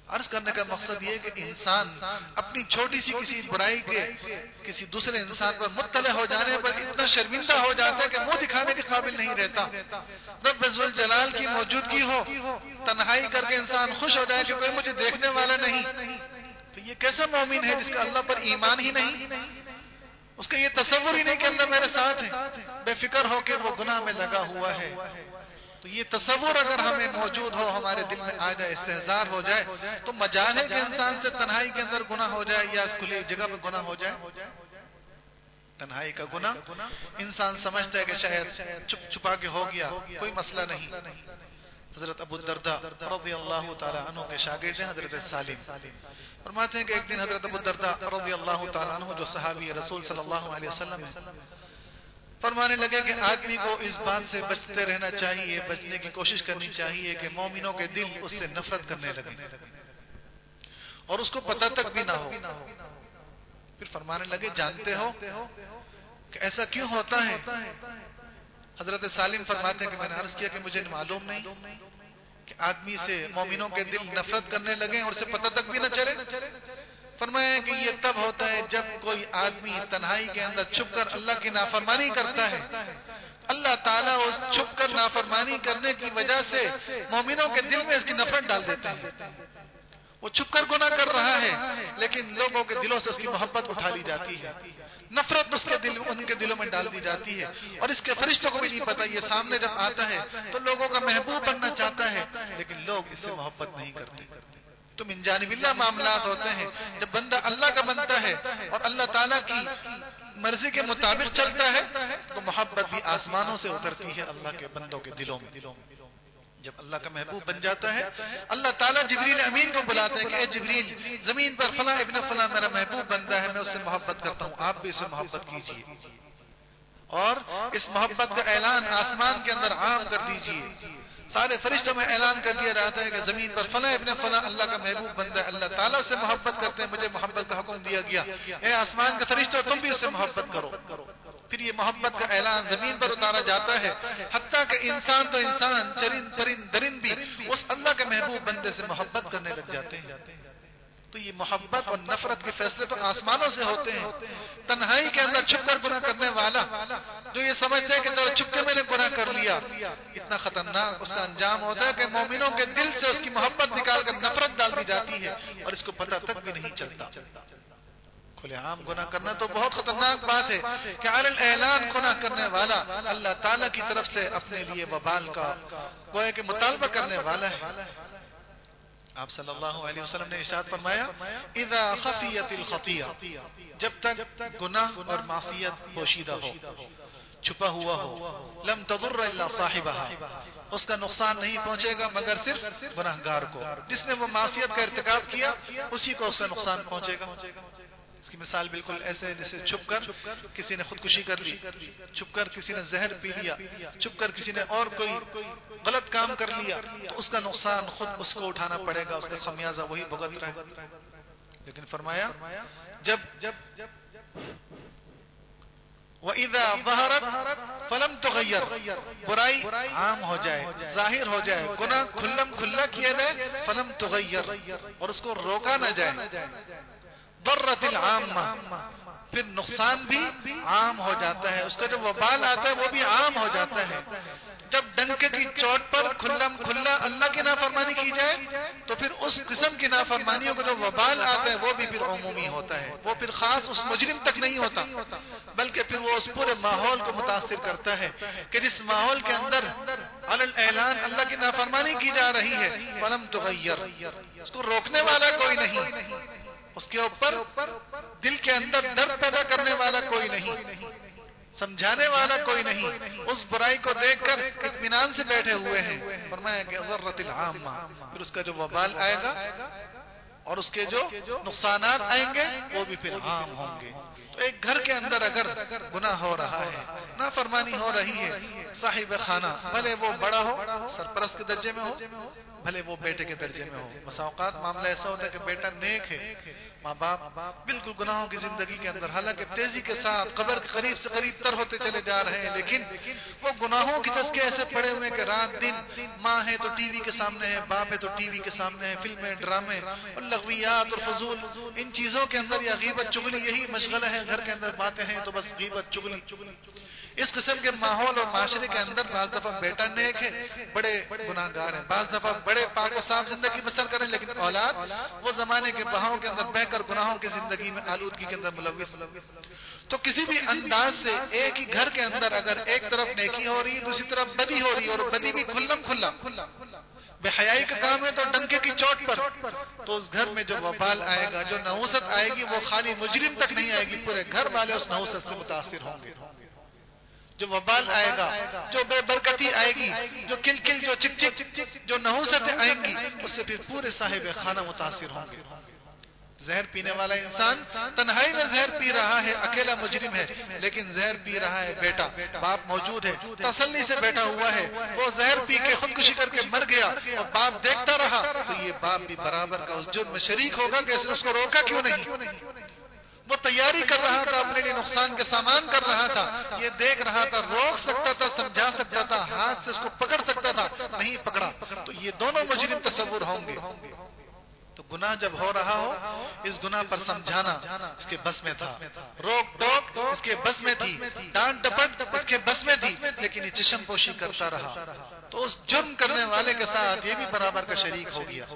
عرض کرنے کا مقصد یہ کہ انسان اپنی چھوٹی سی کسی برائی کے کسی دوسرے انسان پر مطلع ہو جانے پر اتنا شرمندہ ہو جاتا ہے کہ منہ دکھانے کے قابل نہیں رہتا. رب ذوالجلال کی موجودگی ہو، تنہائی کر کے انسان خوش ہو جائے کہ کوئی مجھے دیکھنے والا نہیں، تو یہ کیسا مومن ہے جس کا اللہ پر ایمان ہی نہیں، اس کا یہ تصور ہی نہیں کہ اللہ میرے ساتھ ہے، بے فکر ہو کے وہ گناہ میں لگا ہوا ہے. تو یہ تصور اگر ہمیں موجود ہو، ہمارے دل میں آ جائے، استحضار ہو جائے، تو مجال ہے کہ انسان سے تنہائی کے اندر گناہ ہو جائے یا کھلی جگہ پہ گناہ ہو جائے. تنہائی کا گناہ انسان سمجھتا ہے کہ شاید چھپ چھپا کے ہو گیا، کوئی مسئلہ نہیں. حضرت ابو الدرداء رضی اللہ تعالیٰ عنہ کے شاگرد ہیں حضرت سالم، فرماتے ہیں کہ ایک دن حضرت ابو الدرداء رضی اللہ تعالیٰ عنہ جو صحابی رسول صلی اللہ علیہ وسلم ہیں، فرمانے لگے کہ آدمی کو اس بات سے بچتے رہنا چاہیے، بچنے کی کوشش کرنی چاہیے کہ مومنوں کے دل اس سے نفرت کرنے لگے اور اس کو پتہ تک بھی نہ ہو. پھر فرمانے لگے جانتے ہو کہ ایسا کیوں ہوتا ہے؟ حضرت سالم فرماتے ہیں کہ میں نے عرض کیا کہ مجھے معلوم نہیں کہ آدمی سے مومنوں کے دل نفرت کرنے لگے اور اسے پتہ تک بھی نہ چلے. فرمایا کہ یہ تب ہوتا ہے جب کوئی آدمی تنہائی کے اندر چھپ کر اللہ کی نافرمانی کرتا ہے. اللہ تعالیٰ اس چھپ کر نافرمانی کرنے کی وجہ سے مومنوں کے دل میں اس کی نفرت ڈال دیتے ہیں. وہ چھپ کر گناہ کر رہا ہے لیکن لوگوں کے دلوں سے اس کی محبت اٹھا لی جاتی ہے، نفرت اس کے دل ان کے دلوں میں ڈال دی جاتی ہے، اور اس کے فرشتوں کو بھی نہیں پتا. یہ سامنے جب آتا ہے تو لوگوں کا محبوب بننا چاہتا ہے لیکن لوگ اس سے محبت نہیں کرتے. تو من جانب اللہ معاملات ہوتے ہیں. جب بندہ اللہ کا بنتا ہے اور اللہ تعالیٰ کی مرضی کے مطابق چلتا ہے تو محبت بھی آسمانوں سے اترتی ہے اللہ کے بندوں کے دلوں میں. جب اللہ کا محبوب بن جاتا ہے اللہ تعالیٰ جبریل امین کو بلاتے ہیں کہ اے جبریل، زمین پر فلاں ابن فلاں میرا محبوب بنتا ہے، میں اس سے محبت کرتا ہوں، آپ بھی اس سے محبت کیجیے اور اس محبت کا اعلان آسمان کے اندر عام کر دیجیے. سارے فرشتوں میں اعلان کر دیا جاتا ہے کہ زمین پر فلاں ابن فلاں اللہ کا محبوب بنتا ہے، اللہ تعالیٰ سے محبت کرتے ہیں، مجھے محبت کا حکم دیا گیا، اے آسمان کے فرشتوں تم بھی اس سے محبت کرو. پھر یہ محبت کا اعلان زمین پر اتارا جاتا ہے حتیٰ کہ انسان تو انسان، چرند پرند درند بھی اس اللہ کے محبوب بندے سے محبت کرنے لگ جاتے ہیں. تو یہ محبت اور نفرت کے فیصلے تو آسمانوں سے ہوتے ہیں. تنہائی کے اندر چھپ کر گناہ کرنے والا جو یہ سمجھتے ہیں کہ چلو چھپ کے میں نے گناہ کر لیا، اتنا خطرناک اس کا انجام ہوتا ہے کہ مومنوں کے دل سے اس کی محبت نکال کر نفرت ڈال دی جاتی ہے اور اس کو پتہ تک بھی نہیں چلتا. کھلے عام گناہ کرنا تو بہت خطرناک بات ہے کہ علی الاعلان گناہ کرنے والا اللہ تعالیٰ کی طرف سے اپنے لیے وبال کا گویا کہ مطالبہ کرنے والا ہے. آپ صلی اللہ علیہ وسلم نے ارشاد فرمایا اذا خفیت الخطیہ، جب تک گناہ اور معصیت پوشیدہ ہو، چھپا ہوا ہو، لم تضر الا صاحبها، اس کا نقصان نہیں پہنچے گا مگر صرف گناہگار کو. جس نے وہ معصیت کا ارتکاب کیا اسی کو اس سے نقصان پہنچے گا. اس کی مثال بالکل ایسے جیسے چھپ کر کسی نے خودکشی کر لی، چھپ کر کسی نے زہر پی لیا، چھپ کر کسی نے اور کوئی غلط کام کر لیا، تو اس کا نقصان خود اس کو اٹھانا پڑے گا، اس کا خمیازہ وہی بھگت رہے گا. لیکن فرمایا جب جب وَإِذَا ظَهَرَتْ فَلَمْ تُغَيَّرْ، برائی عام ہو جائے، ظاہر ہو جائے، گناہ کھلم کھلا کیا جائے، فَلَمْ تُغَيَّرْ، اور اس کو روکا نہ جائے، ضرت العامہ، پھر نقصان بھی عام ہو جاتا ہے، اس کا جو وبال آتا ہے وہ بھی عام ہو جاتا ہے. جب ڈنکے کی چوٹ پر کھلم کھلا اللہ کی نافرمانی کی جائے تو پھر اس قسم کی نافرمانیوں کا جو وبال آتا ہے وہ بھی پھر عمومی ہوتا ہے، وہ پھر خاص اس مجرم تک نہیں ہوتا بلکہ پھر وہ اس پورے ماحول کو متاثر کرتا ہے کہ جس ماحول کے اندر علی الاعلان اللہ کی نافرمانی کی جا رہی ہے فلم تغیر، اس کو روکنے والا کوئی نہیں، اس کے اوپر دل کے اندر درد پیدا کرنے والا کوئی نہیں، سمجھانے والا کوئی نہیں، اس برائی کو دیکھ کر اطمینان سے بیٹھے ہوئے ہیں. فرمایا کہ ضرت العامہ، پھر اس کا جو وبال آئے گا اور اس کے جو نقصانات آئیں گے وہ بھی پھر عام ہوں گے. تو ایک گھر کے اندر اگر گناہ ہو رہا ہے، نافرمانی ہو رہی ہے، صاحب خانہ بھلے وہ بڑا ہو، سرپرست کے درجے میں ہو، بھلے وہ بیٹے کے درجے میں ہو. بسا اوقات معاملہ ایسا ہوتا ہے کہ بیٹا نیک ہے, ماں باپ بالکل گناہوں کی زندگی کے اندر, حالانکہ تیزی کے ساتھ قبر کے قریب سے قریب تر ہوتے چلے جا رہے ہیں, لیکن وہ گناہوں کی چسکے ایسے پڑے ہوئے کہ رات دن ماں ہے تو ٹی وی کے سامنے ہے, باپ ہے تو ٹی وی کے سامنے ہے, فلمیں, ڈرامے اور لغویات اور فضول ان چیزوں کے اندر یا غیبت چغلی یہی مشغلہ ہے. گھر کے اندر باتیں ہیں تو بس غیبت چغلی. اس قسم کے ماحول اور معاشرے کے اندر بعض دفعہ بیٹا نیک ہے, بڑے گناہ گار ہیں, بعض دفعہ بڑے پاک و صاف زندگی بسر کریں, لیکن اولاد وہ زمانے کے بہاؤں کے اندر بہ کر گناہوں کی زندگی میں آلودگی کے اندر ملوث. تو کسی بھی انداز سے ایک ہی گھر کے اندر اگر ایک طرف نیکی ہو رہی, دوسری طرف بدی ہو رہی, اور بدی بھی کھلم کھلا بے حیائی کا کام ہے تو ڈنکے کی چوٹ پر, تو اس گھر میں جو وبال آئے گا, جو نحوست آئے گی, وہ خالی مجرم تک نہیں آئے گی, پورے گھر والے اس نحوست سے متاثر ہوں گے. جو وبال آئے گا, جو بے برکتی آئے گی, جو کل کل, جو چک چک, جو نحوستیں آئیں گی, اس سے پھر پورے صاحب خانہ متاثر ہوں گے. زہر پینے والا انسان تنہائی میں زہر پی رہا ہے, اکیلا مجرم ہے, لیکن زہر پی رہا ہے بیٹا, باپ موجود ہے, تسلی سے بیٹھا ہوا ہے, وہ زہر پی کے خودکشی کر کے مر گیا اور باپ دیکھتا رہا, تو یہ باپ بھی برابر کا اس جرم میں شریک ہوگا کہ اس کو روکا کیوں نہیں. وہ تیاری کر رہا تھا, اپنے لیے نقصان کے سامان کر رہا تھا, یہ دیکھ رہا تھا, روک سکتا تھا, سمجھا سکتا تھا, ہاتھ سے اس کو پکڑ سکتا تھا, نہیں پکڑا, تو یہ دونوں مجرم تصور ہوں گے. تو گناہ جب ہو رہا ہو, اس گناہ پر سمجھانا اس کے بس میں تھا, روک ٹوک اس کے بس میں تھی, ڈانٹ ڈپٹ اس کے بس میں تھی, لیکن یہ چشم پوشی کرتا رہا, تو اس جرم کرنے والے کے ساتھ یہ بھی برابر کا شریک ہو گیا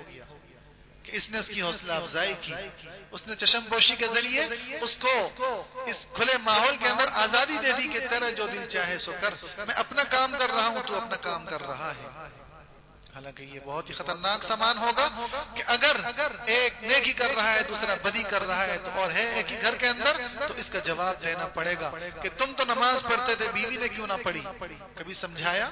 کہ اس نے اس کی حوصلہ افزائی کی, اس نے چشم پوشی کے ذریعے اس کو اس کھلے ماحول کے اندر آزادی دے دی کہ تیرا جو دل چاہے سو کر, میں اپنا کام کر رہا ہوں, تو اپنا کام کر رہا ہے. حالانکہ یہ بہت ہی خطرناک سامان ہوگا کہ اگر ایک نیکی کر رہا ہے, دوسرا بدی کر رہا ہے, تو اور ہے ایک ہی گھر کے اندر, تو اس کا جواب دینا پڑے گا کہ تم تو نماز پڑھتے تھے, بیوی نے کیوں نہ پڑھی. کبھی سمجھایا؟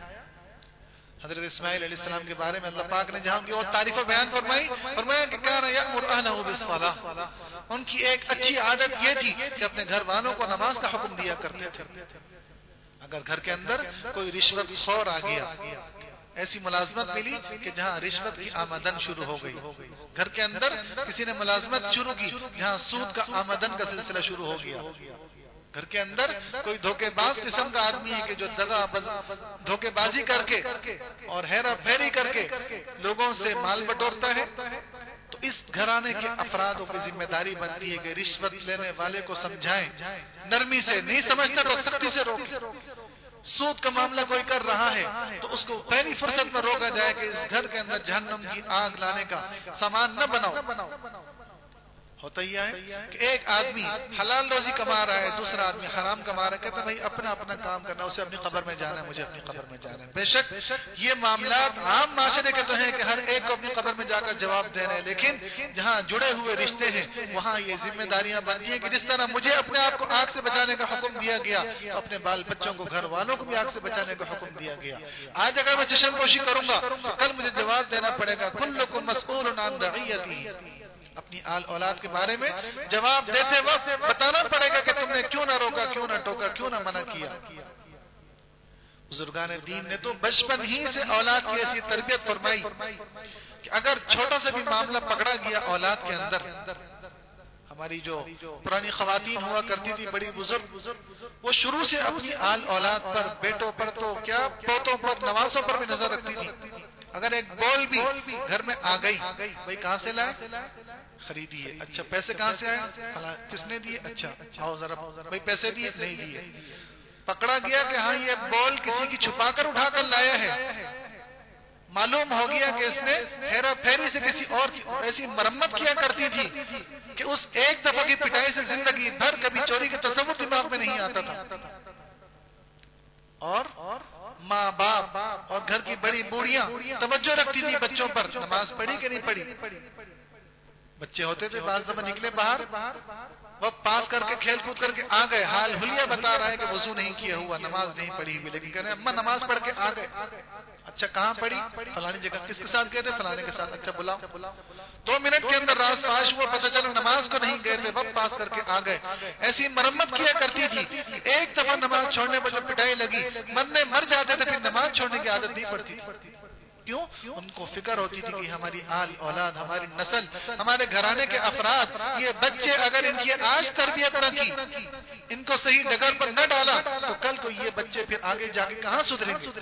حضرت اسماعیل علیہ السلام کے بارے میں اللہ پاک نے جہاں کی اور تعریف و بیان فرمائی, فرمایا کہ کان یأمر اہلہ بالصلاۃ, ان کی ایک اچھی عادت یہ تھی کہ اپنے گھر والوں کو نماز کا حکم دیا کرتے تھے. اگر گھر کے اندر کوئی رشوت خور آ گیا, ایسی ملازمت ملی کہ جہاں رشوت کی آمدن شروع ہو گئی, گھر کے اندر کسی نے ملازمت شروع کی جہاں سود کا آمدن کا سلسلہ شروع ہو گیا, گھر کے اندر کوئی دھوکے باز قسم کا آدمی ہے کہ جو دغا دھوکے بازی کر کے اور ہیرا پھیری کر کے لوگوں سے مال بٹورتا ہے, تو اس گھرانے کے افرادوں کی ذمہ داری بنتی ہے کہ رشوت لینے والے کو سمجھائیں, نرمی سے, نہیں سمجھتا تو سختی سے روکیں. سود کا معاملہ کوئی کر رہا ہے تو اس کو پہلی فرصت میں روکا جائے کہ اس گھر کے اندر جہنم کی آگ لانے کا سامان نہ بناؤ. ہوتا ہی ہے کہ ایک آدمی حلال روزی کما رہا ہے, دوسرا آدمی حرام کما رہا ہے, کہتا ہے بھائی اپنا اپنا کام کرنا, اسے اپنی قبر میں جانا ہے, مجھے اپنی قبر میں جانا ہے. بے شک یہ معاملات عام معاشرے کے تو ہیں کہ ہر ایک کو اپنی قبر میں جا کر جواب دے رہے ہیں, لیکن جہاں جڑے ہوئے رشتے ہیں وہاں یہ ذمہ داریاں بنتی ہیں کہ جس طرح مجھے اپنے آپ کو آگ سے بچانے کا حکم دیا گیا, تو اپنے بال بچوں کو, گھر والوں کو بھی آگ سے بچانے کا حکم دیا گیا. آج اگر میں چشم پوشی کروں گا تو کل مجھے جواب دینا پڑے گا, کلکم مسئول عن رعیتہ, اپنی آل اولاد کے بارے میں جواب دیتے وقت بتانا پڑے گا کہ تم نے کیوں نہ روکا, کیوں نہ ٹوکا, کیوں نہ منع کیا. بزرگان دین نے تو بچپن ہی سے اولاد کی ایسی تربیت فرمائی کہ اگر چھوٹا سا بھی معاملہ پکڑا گیا اولاد کے اندر, ہماری جو پرانی خواتین ہوا کرتی تھی بڑی بزرگ, وہ شروع سے اپنی آل اولاد پر, بیٹوں پر تو کیا پوتوں پر, نوازوں پر بھی نظر رکھتی تھی. اگر ایک بال بھی گھر میں آ گئی, بھائی کہاں سے لائے, خریدی ہے, اچھا پیسے کہاں سے آئے, کس نے دیے, اچھا آؤ ذرا, بھائی پیسے دیے, نہیں دیے. پکڑا گیا کہ ہاں یہ بال کسی کی چھپا کر اٹھا کر لایا ہے, معلوم ہو گیا کہ اس نے ہیرا پھیری سے کسی اور کی ایسی مرمت کیا کرتی تھی کہ اس ایک دفعہ کی پٹائی سے زندگی بھر کبھی چوری کا تصور دماغ میں نہیں آتا تھا. اور ماں باپ اور گھر کی بڑی بوڑھیاں توجہ رکھتی تھی بچوں پر, نماز پڑھی کہ نہیں پڑھی. بچے ہوتے تھے بعض دفعہ نکلے باہر, وقت پاس کر کے کھیل کود کر کے آ گئے, حال حلیہ بتا رہا ہے کہ وضو نہیں کیا ہوا, نماز نہیں پڑھی ہوئی, لیکن کہہ رہے ہیں اما نماز پڑھ کے آ گئے. اچھا کہاں پڑھی, فلانی جگہ. کس کے ساتھ گئے تھے, فلانے کے ساتھ. اچھا بلاؤ. دو منٹ کے اندر راز فاش ہوا, پتہ چلا نماز کو نہیں گئے تھے, وقت پاس کر کے آ گئے. ایسی مرمت کیا کرتی تھی, ایک دفعہ نماز چھوڑنے پر جو پٹائی لگی, مرنے مر جاتے تھے, پھر نماز چھوڑنے کی عادت نہیں پڑتی. کیوں؟ ان کو فکر ہوتی تھی کہ ہماری آل اولاد، ہماری نسل، ہمارے گھرانے کے افراد، یہ بچے اگر ان کی آج تربیت نہ کی، ان کو صحیح ڈگر پر نہ ڈالا تو کل کو یہ بچے پھر آگے جا کے کہاں سدھریں گے؟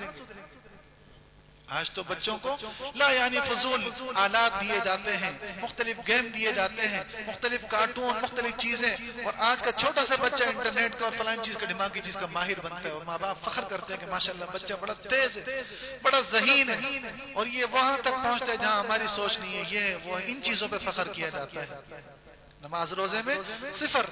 آج تو بچوں کو لا یعنی فضول آلات دیے جاتے ہیں، مختلف گیم دیے جاتے ہیں، مختلف کارٹون، مختلف چیزیں، اور آج کا چھوٹا سا بچہ انٹرنیٹ کا اور فلان چیز کا دماغی چیز کا ماہر بنتا ہے، اور ماں باپ فخر کرتے ہیں کہ ماشاءاللہ بچہ بڑا تیز ہے، بڑا ذہین ہے، اور یہ وہاں تک پہنچتا ہے جہاں ہماری سوچ نہیں ہے، یہ وہ ان چیزوں پہ فخر کیا جاتا ہے۔ نماز روزے میں صفر،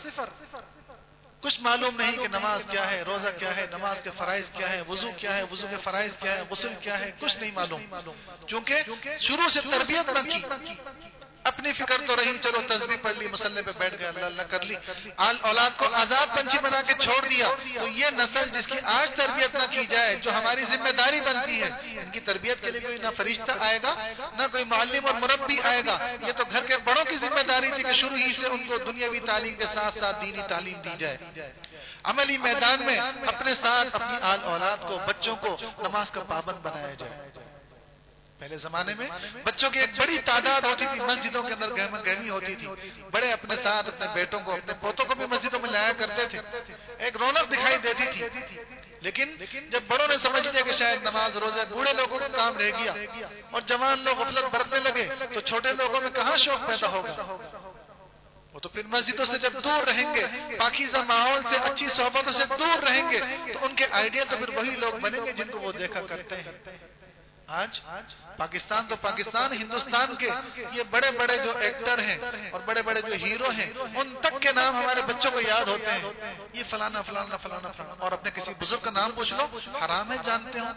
کچھ معلوم نہیں کہ نماز کیا ہے، روزہ کیا ہے، نماز کے فرائض کیا ہے، وضو کیا ہے، وضو کے فرائض کیا ہے، غسل کیا ہے، کچھ نہیں معلوم، کیونکہ شروع سے تربیت نہ کی۔ اپنی فکر تو رہی، چلو تسبیح پڑھ لی، مصلی پہ بیٹھ گئے، اللہ اللہ کر لی، آل اولاد کو آزاد پنچھی بنا کے چھوڑ دیا، تو یہ نسل جس کی آج تربیت نہ کی جائے، جو ہماری ذمہ داری بنتی ہے، ان کی تربیت کے لیے کوئی نہ فرشتہ آئے گا، نہ کوئی معلم اور مربی آئے گا، یہ تو گھر کے بڑوں کی ذمہ داری تھی کہ شروع ہی سے ان کو دنیاوی تعلیم کے ساتھ ساتھ دینی تعلیم دی جائے، عملی میدان میں اپنے ساتھ اپنی آل اولاد کو، بچوں کو نماز کا پابند بنایا جائے۔ پہلے زمانے میں بچوں کی ایک بڑی تعداد ہوتی تھی، مسجدوں کے اندر گہما گہمی ہوتی تھی، بڑے اپنے ساتھ اپنے بیٹوں کو، اپنے پوتوں کو بھی مسجدوں میں لایا کرتے تھے، ایک رونق دکھائی دیتی تھی۔ لیکن جب بڑوں نے سمجھ لیا کہ شاید نماز روزہ بوڑھے لوگوں کو کام رہ گیا اور جوان لوگ غفلت برتنے لگے، تو چھوٹے لوگوں میں کہاں شوق پیدا ہوگا؟ وہ تو پھر مسجدوں سے جب دور رہیں گے، پاکیزہ ماحول سے، اچھی صحبتوں سے دور رہیں گے، تو ان کے آئیڈیا تو پھر وہی لوگ بنیں گے جن کو وہ دیکھا کرتے ہیں۔ آج پاکستان تو پاکستان، ہندوستان کے یہ بڑے بڑے جو ایکٹر ہیں اور بڑے بڑے جو ہیرو ہیں، ان تک کے نام ہمارے بچوں کو یاد ہوتے ہیں، یہ فلانا فلانا فلانا فلانا، اور اپنے کسی بزرگ کا نام پوچھ لو، حرام ہے جانتے ہو؟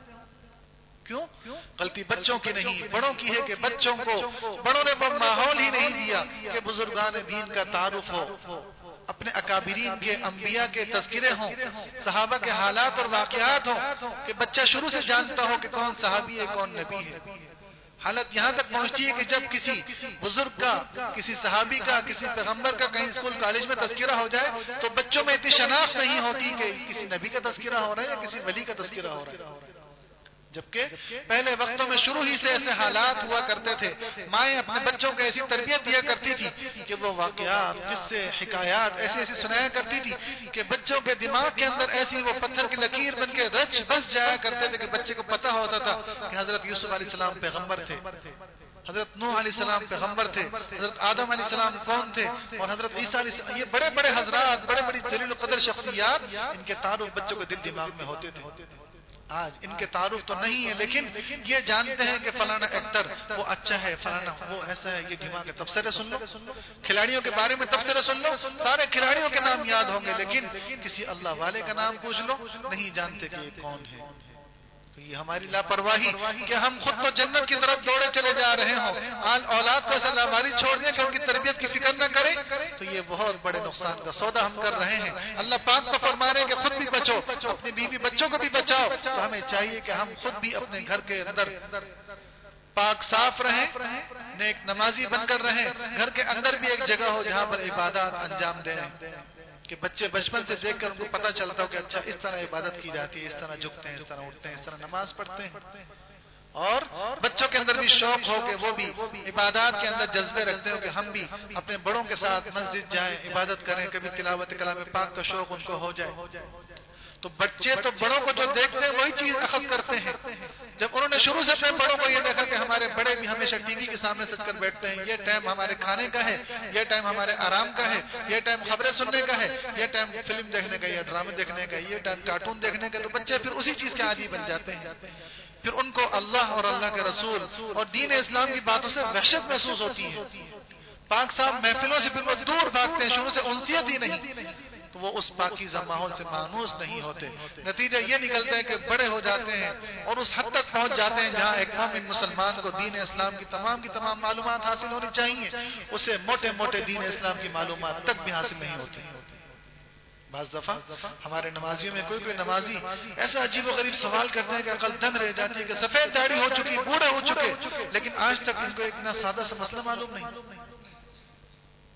کیوں؟ غلطی بچوں کی نہیں، بڑوں کی ہے کہ بچوں کو بڑوں نے وہ ماحول ہی نہیں دیا کہ بزرگان دین کا تعارف ہو، اپنے اکابرین کے، انبیاء کے تذکرے ہوں، صحابہ کے حالات اور واقعات ہوں، کہ بچہ شروع سے جانتا ہو کہ کون صحابی ہے، کون نبی ہے۔ حالت یہاں تک پہنچتی ہے کہ جب کسی بزرگ کا، کسی صحابی کا، کسی پیغمبر کا کہیں اسکول کالج میں تذکرہ ہو جائے تو بچوں میں اتنی شناخت نہیں ہوتی کہ کسی نبی کا تذکرہ ہو رہا ہے یا کسی ولی کا تذکرہ ہو رہا ہے، جبکہ پہلے وقتوں میں شروع ہی سے ایسے حالات ہوا کرتے تھے، مائیں اپنے بچوں کو ایسی تربیت دیا کرتی تھی کہ وہ واقعات، قصے، حکایات ایسی ایسی سنایا کرتی تھی کہ بچوں کے دماغ کے اندر ایسی وہ پتھر کی لکیر بن کے رچ بس جایا کرتے تھے کہ بچے کو پتا ہوتا تھا کہ حضرت یوسف علیہ السلام پیغمبر تھے، حضرت نوح علیہ السلام پیغمبر تھے، حضرت آدم علیہ السلام کون تھے، اور حضرت عیسیٰ علیہ السلام، یہ بڑے بڑے حضرات، بڑے بڑی جلیل القدر شخصیات، ان کے تعارف بچوں کے دل دماغ میں ہوتے تھے۔ آج ان کے تعارف تو نہیں ہے، لیکن یہ جانتے ہیں کہ فلانا ایکٹر وہ اچھا ہے، فلانا وہ ایسا ہے، یہ دماغ کے تبصرے سن لو، کھلاڑیوں کے بارے میں تبصرے سن لو، سارے کھلاڑیوں کے نام یاد ہوں گے، لیکن کسی اللہ والے کا نام پوچھ لو، نہیں جانتے کہ یہ کون ہے۔ تو یہ ہماری لاپرواہی کہ ہم خود تو جنت کی طرف دوڑے چلے جا رہے ہوں، آل اولاد کو ایسا لاواری چھوڑ دیں کہ ان کی تربیت کی فکر نہ کریں، تو یہ بہت بڑے نقصان کا سودا ہم کر رہے ہیں۔ اللہ پاک تو فرما رہے ہیں کہ خود بھی بچو، اپنی بیوی بچوں کو بھی بچاؤ، تو ہمیں چاہیے کہ ہم خود بھی اپنے گھر کے اندر پاک صاف رہیں، نیک نمازی بن کر رہیں، گھر کے اندر بھی ایک جگہ ہو جہاں پر عبادات انجام دیں، کہ بچے بچپن سے دیکھ کر ان کو پتہ چلتا ہو کہ اچھا اس طرح عبادت کی جاتی ہے، اس طرح جھکتے ہیں، اس طرح اٹھتے ہیں، اس طرح نماز پڑھتے ہیں، اور بچوں کے اندر بھی شوق ہو کہ وہ بھی عبادات کے اندر جذبے رکھتے ہو کہ ہم بھی اپنے بڑوں کے ساتھ مسجد جائیں، عبادت کریں، کبھی تلاوت کلام پاک کا شوق ان کو ہو جائے۔ تو بچے تو بڑوں کو جو دیکھتے ہیں وہی چیز اخذ کرتے ہیں۔ جب انہوں نے شروع سے اپنے بڑوں کو یہ دیکھا کہ ہمارے بڑے بھی ہمیشہ ٹی وی کے سامنے سج کر بیٹھتے ہیں، یہ ٹائم ہمارے کھانے کا ہے، یہ ٹائم ہمارے آرام کا ہے، یہ ٹائم خبریں سننے کا ہے، یہ ٹائم فلم دیکھنے کا، یہ ڈرامے دیکھنے کا، یہ ٹائم کارٹون دیکھنے کا، تو بچے پھر اسی چیز کے عادی بن جاتے ہیں۔ پھر ان کو اللہ اور اللہ کے رسول اور دین اسلام کی باتوں سے وحشت محسوس ہوتی ہے، پاک صاحب محفلوں سے پھر وہ دور بھاگتے ہیں، شروع سے انسیت ہی نہیں، تو وہ اس پاکیزہ ماحول سے مانوس نہیں ہوتے۔ نتیجہ یہ نکلتا ہے کہ بڑے ہو جاتے ہیں اور اس حد تک پہنچ جاتے ہیں جہاں ایک مومن مسلمان کو دین اسلام کی تمام کی تمام معلومات حاصل ہونی چاہیے، اسے موٹے موٹے دین اسلام کی معلومات تک بھی حاصل نہیں ہوتی۔ بعض دفعہ ہمارے نمازیوں میں کوئی کوئی نمازی ایسا عجیب و غریب سوال کرتے ہیں کہ عقل دنگ رہ جاتی ہے کہ سفید داڑھی ہو چکی، بوڑھے ہو چکے، لیکن آج تک ان کو اتنا سادہ سا مسئلہ معلوم نہیں۔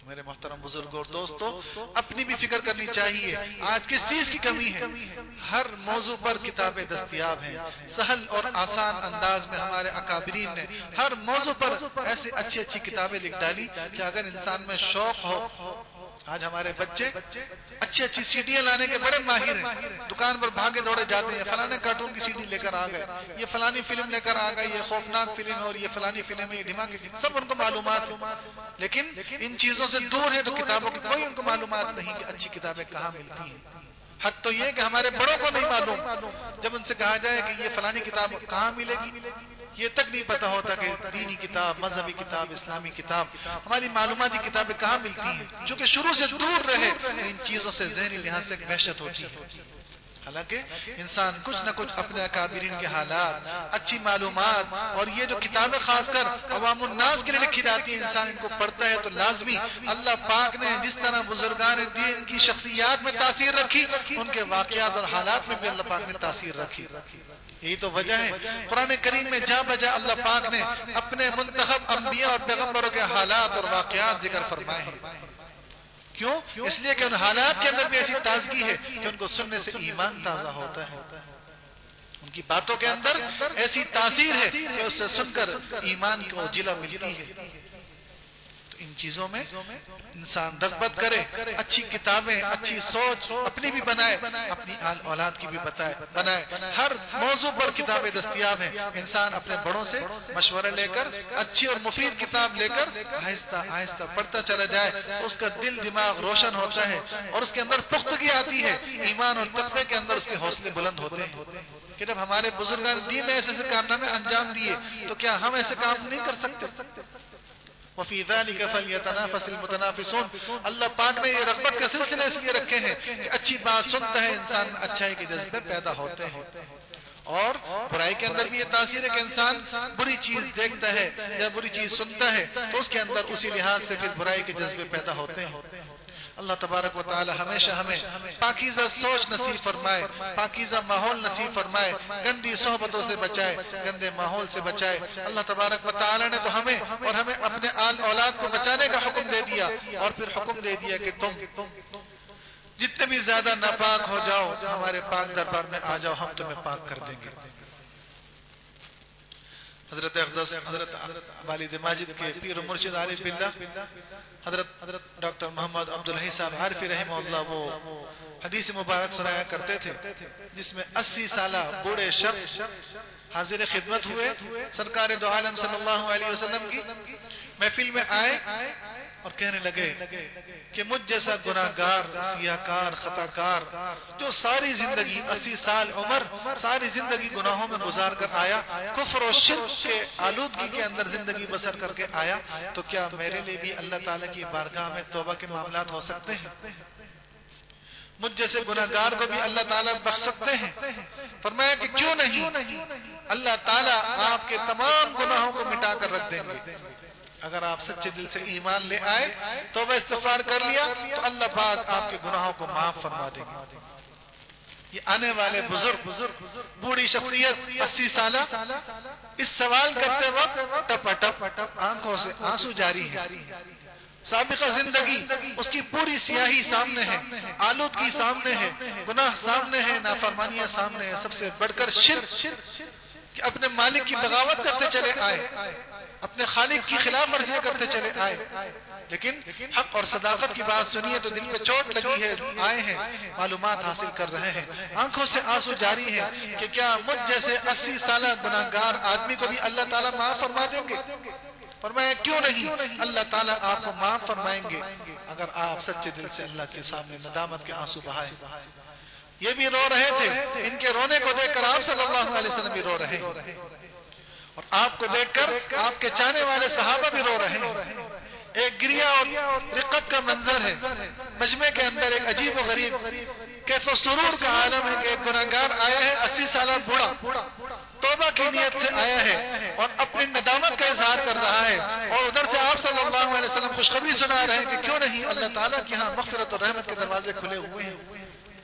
میرے محترم بزرگوں اور دوستوں، اپنی بھی فکر کرنی چاہیے آج کس چیز کی کمی ہے۔ ہر موضوع پر کتابیں دستیاب ہیں، سہل اور آسان انداز میں ہمارے اکابرین نے ہر موضوع پر ایسی اچھی اچھی کتابیں لکھ ڈالی کہ اگر انسان میں شوق ہو، آج ہمارے بچے اچھی اچھی سیڈیاں لانے کے بڑے ماہر ہیں، دکان پر بھاگے دوڑے جاتے ہیں، فلانے کارٹون کی سیڈی لے کر آ گئے، یہ فلانی فلم لے کر آ گئے، یہ خوفناک فلم ہے اور یہ فلانی فلم ہے، یہ دھماکے فلم، سب ان کو معلومات ہے، لیکن ان چیزوں سے دور ہے تو کتابوں کی کوئی ان کو معلومات نہیں کہ اچھی کتابیں کہاں ملتی ہیں۔ حد تو یہ کہ ہمارے بڑوں کو نہیں معلوم، جب ان سے کہا جائے کہ یہ فلانی کتاب کہاں ملے گی، یہ تک نہیں پتا ہوتا کہ دینی کتاب، مذہبی کتاب، اسلامی کتاب، ہماری معلوماتی کتابیں کہاں ملتی ہیں، جو کہ شروع سے دور رہے ان چیزوں سے ذہنی لحاظ سے وحشت ہوتی ہے۔ حالانکہ انسان کچھ نہ کچھ اپنے اکابرین کے حالات، اچھی معلومات، اور یہ جو کتابیں خاص کر عوام الناس کے لیے لکھی جاتی ہیں، انسان ان کو پڑھتا ہے تو لازمی اللہ پاک نے جس طرح بزرگان دین کی شخصیات میں تاثیر رکھی، ان کے واقعات اور حالات میں بھی اللہ پاک نے تاثیر رکھی۔ یہی تو وجہ ہے قرآن کریم میں جا بجا اللہ پاک نے اپنے منتخب انبیاء اور پیغمبروں کے حالات اور واقعات ذکر فرمائے ہیں۔ کیوں؟ اس لیے کہ ان حالات کے اندر بھی ایسی تازگی ہے کہ ان کو سننے سے ایمان تازہ ہوتا ہے، ان کی باتوں کے اندر ایسی تاثیر ہے کہ اس سے سن کر ایمان کو جلا ملتی ہے۔ تو ان چیزوں میں انسان رغبت کرے، اچھی کتابیں، اچھی سوچ اپنی بھی بنائے، اپنی آل اولاد کی بھی بنائے۔ ہر موضوع پر کتابیں دستیاب ہیں، انسان اپنے بڑوں سے مشورہ لے کر اچھی اور مفید کتاب لے کر آہستہ آہستہ پڑھتا چلا جائے، اس کا دل دماغ روشن ہوتا ہے اور اس کے اندر پختگی آتی ہے، ایمان اور تقوی کے اندر اس کے حوصلے بلند ہوتے ہیں کہ جب ہمارے بزرگان دین نے ایسے ایسے کارنامے انجام دیے تو کیا ہم ایسے کام نہیں کر سکتے؟ وفی ذلک فلیتنافس المتنافسون، اللہ پاک نے یہ رغبت کا سلسلے اس لیے رکھے ہیں کہ اچھی بات سنتا ہے انسان میں اچھائی کے جذبے پیدا ہوتے ہیں، اور برائی کے اندر بھی یہ تاثیر ہے کہ انسان بری چیز دیکھتا ہے یا بری چیز سنتا ہے تو اس کے اندر اسی لحاظ سے پھر برائی کے جذبے پیدا ہوتے ہیں۔ اللہ تبارک و تعالی ہمیشہ ہمیں پاکیزہ سوچ نصیب فرمائے، پاکیزہ ماحول نصیب فرمائے، گندی صحبتوں سے بچائے، گندے ماحول سے بچائے۔ اللہ تبارک و تعالی نے تو ہمیں اور ہمیں اپنے آل اولاد کو بچانے کا حکم دے دیا، اور پھر حکم دے دیا کہ تم جتنے بھی زیادہ ناپاک ہو جاؤ ہمارے پاک دربار میں آ جاؤ، ہم تمہیں پاک کر دیں گے۔ حضرت اقدس حضرت والد ماجد کے پیر و مرشد عارف باللہ حضرت ڈاکٹر محمد عبدالحی صاحب عارفی رحمہ اللہ وہ حدیث مبارک سنایا کرتے تھے جس میں اسی سالہ بوڑھے شخص حاضر خدمت ہوئے، سرکار دو عالم صلی اللہ علیہ وسلم کی محفل میں آئے اور کہنے لگے کہ مجھ جیسا گناہگار، سیاہکار، خطاکار جو ساری زندگی اسی سال عمر ساری زندگی گناہوں میں گزار کر آیا، کفر و شرک کے آلودگی کے اندر زندگی بسر کر کے آیا، تو کیا میرے لیے بھی اللہ تعالیٰ کی بارگاہ میں توبہ کے معاملات ہو سکتے ہیں؟ مجھ جیسے گناہگار کو بھی اللہ تعالیٰ بخش سکتے ہیں؟ فرمایا کہ کیوں نہیں، اللہ تعالیٰ آپ کے تمام گناہوں کو مٹا کر رکھ دیں گے اگر آپ سچے دل سے ایمان لے آئے، توبہ استغفار کر لیا تو اللہ پاک آپ کے گناہوں کو معاف فرما دیں گے۔ یہ آنے والے بزرگ بوڑھی شخصیت اسی سالہ اس سوال کرتے وقت ٹپ ٹپ آنکھوں سے آنسو جاری ہے، سابقہ زندگی اس کی پوری سیاہی سامنے ہے، آلودگی سامنے ہے، گناہ سامنے ہے، نافرمانیاں سامنے ہے، سب سے بڑھ کر شرک کہ اپنے مالک کی بغاوت کرتے چلے آئے، اپنے خالق کی خلاف ورزیاں کرتے چلے آئے، لیکن حق اور صداقت کی بات سنیے تو دل پہ چوٹ لگی ہے، آئے ہیں معلومات حاصل کر رہے ہیں، آنکھوں سے آنسو جاری ہیں کہ کیا مجھ جیسے اسی سالہ گناہگار آدمی کو بھی اللہ تعالیٰ معاف فرما دیں گے؟ فرمایا کیوں نہیں، اللہ تعالیٰ آپ کو معاف فرمائیں گے اگر آپ سچے دل سے اللہ کے سامنے ندامت کے آنسو بہائیں۔ یہ بھی رو رہے تھے، ان کے رونے کو دیکھ کر آپ صلی اللہ علیہ وسلم بھی رو رہے ہیں، اور آپ کو دیکھ کر آپ کے چاہنے والے صحابہ بھی رو رہے ہیں۔ ایک گریہ اور رقت کا منظر ہے، مجمع کے اندر ایک عجیب و غریب کیف و سرور کا عالم ہے کہ ایک گناہگار آیا ہے، اسی سالہ بوڑھا توبہ کی نیت سے آیا ہے اور اپنی ندامت کا اظہار کر رہا ہے، اور ادھر سے آپ صلی اللہ علیہ وسلم خوشخبری سنا رہے ہیں کہ کیوں نہیں، اللہ تعالیٰ کے ہاں مغفرت اور رحمت کے دروازے کھلے ہوئے ہیں۔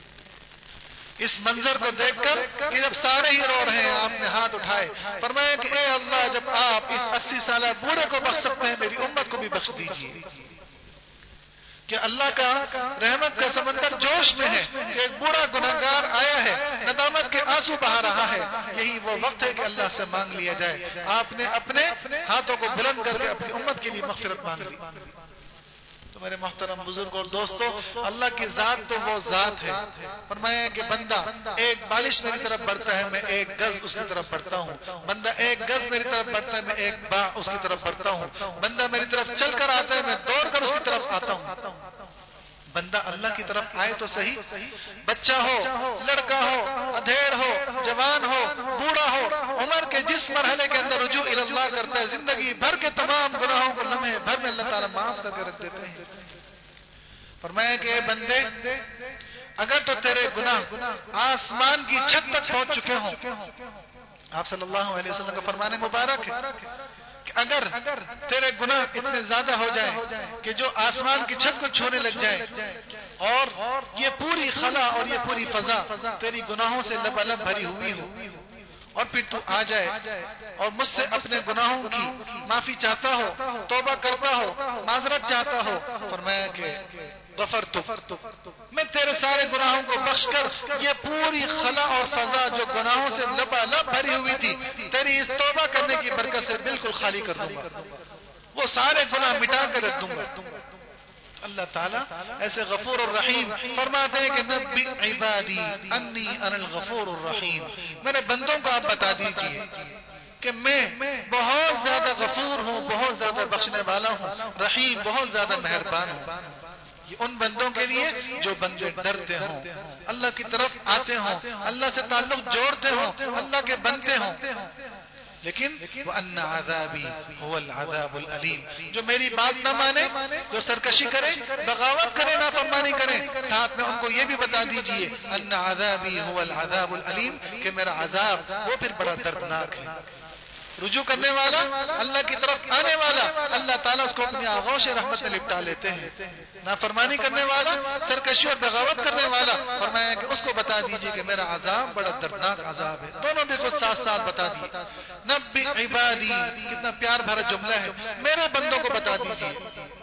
اس منظر کو دیکھ کر کہ جب سارے ہی رو رہے ہیں، آپ نے ہاتھ اٹھائے، فرمایا کہ اے اللہ، جب آپ اس اسی سالہ بوڑھے کو بخش سکتے ہیں میری امت کو بھی بخش دیجیے۔ کہ اللہ کا رحمت کا سمندر جوش میں ہے کہ ایک بوڑھا گناہگار آیا ہے، ندامت کے آنسو بہا رہا ہے، یہی وہ وقت ہے کہ اللہ سے مانگ لیا جائے۔ آپ نے اپنے ہاتھوں کو بلند کر کے اپنی امت کے لیے مغفرت مانگ لی۔ تو میرے محترم بزرگ اور دوستو، اللہ کی ذات تو وہ ذات ہے۔ فرمایا کہ بندہ ایک بالش میری طرف بڑھتا ہے میں ایک گز اس کی طرف بڑھتا ہوں، بندہ ایک گز میری طرف بڑھتا ہے میں ایک با اس کی طرف بڑھتا ہوں، بندہ میری طرف چل کر آتا ہے میں دوڑ کر اس کی طرف آتا ہوں۔ بندہ اللہ کی طرف آئے تو صحیح، بچہ ہو، لڑکا ہو، ادھیڑ ہو، جوان ہو، بوڑھا ہو، عمر کے جس مرحلے کے اندر رجوع الی اللہ کرتا ہے، زندگی بھر کے تمام گناہوں کو لمحے بھر میں اللہ تعالیٰ معاف کر کے رکھ دیتے ہیں۔ فرمایا کہ اے بندے، اگر تو تیرے گناہ آسمان کی چھت تک پہنچ چکے ہوں، آپ صلی اللہ علیہ وسلم کا فرمان مبارک ہے کہ اگر تیرے گناہ اتنے زیادہ ہو جائیں کہ جو آسمان کی چھت کو چھونے لگ جائے اور یہ پوری خلا اور یہ پوری فضا تیری گناہوں سے لبالب بھری ہوئی ہو، اور پھر تو آ جائے اور مجھ سے اپنے گناہوں کی معافی چاہتا ہو، توبہ کرتا ہو، معذرت چاہتا ہو، فرمایا کہ غفرت، میں تیرے سارے گناہوں کو بخش کر یہ پوری خلا اور فضا جو گناہوں سے لبالب بھری ہوئی تھی تیری اس توبہ کرنے کی برکت سے بالکل خالی کر دوں گا، وہ سارے گناہ مٹا کر رکھ دوں گا۔ اللہ تعالیٰ ایسے غفور الرحیم فرماتے ہیں کہ نبی عبادی انی انا الغفور الرحیم، میرے بندوں کو آپ بتا دیجئے کہ میں بہت زیادہ غفور ہوں، بہت زیادہ بخشنے والا ہوں، رحیم بہت زیادہ مہربان ہوں۔ یہ ان بندوں کے لیے جو بندے ڈرتے ہوں، اللہ کی طرف آتے ہوں، اللہ سے تعلق جوڑتے ہوں، اللہ کے بنتے ہوں، لیکن وَأَنَّ عَذَابِي هُوَ الْعَذَابُ الْأَلِيمُ، جو میری بات نہ مانے، جو سرکشی کرے، بغاوت کرے، نافرمانی کرے، ساتھ میں ان کو یہ بھی بتا دیجئے أَنَّ عَذَابِي هُوَ الْعَذَابُ الْأَلِيمُ کہ میرا عذاب وہ پھر بڑا دردناک ہے۔ رجوع کرنے والا، اللہ کی طرف آنے والا، اللہ تعالیٰ اس کو اپنی آغوش رحمت میں لپٹا لیتے ہیں۔ نافرمانی کرنے والا، سرکشی اور بغاوت کرنے والا، فرمایا کہ اس کو بتا دیجئے کہ میرا عذاب بڑا دردناک عذاب ہے۔ دونوں بھی خود ساتھ ساتھ بتا دیے۔ نبی عبادی، کتنا پیار بھرا جملہ ہے، میرے بندوں کو بتا دیجئے۔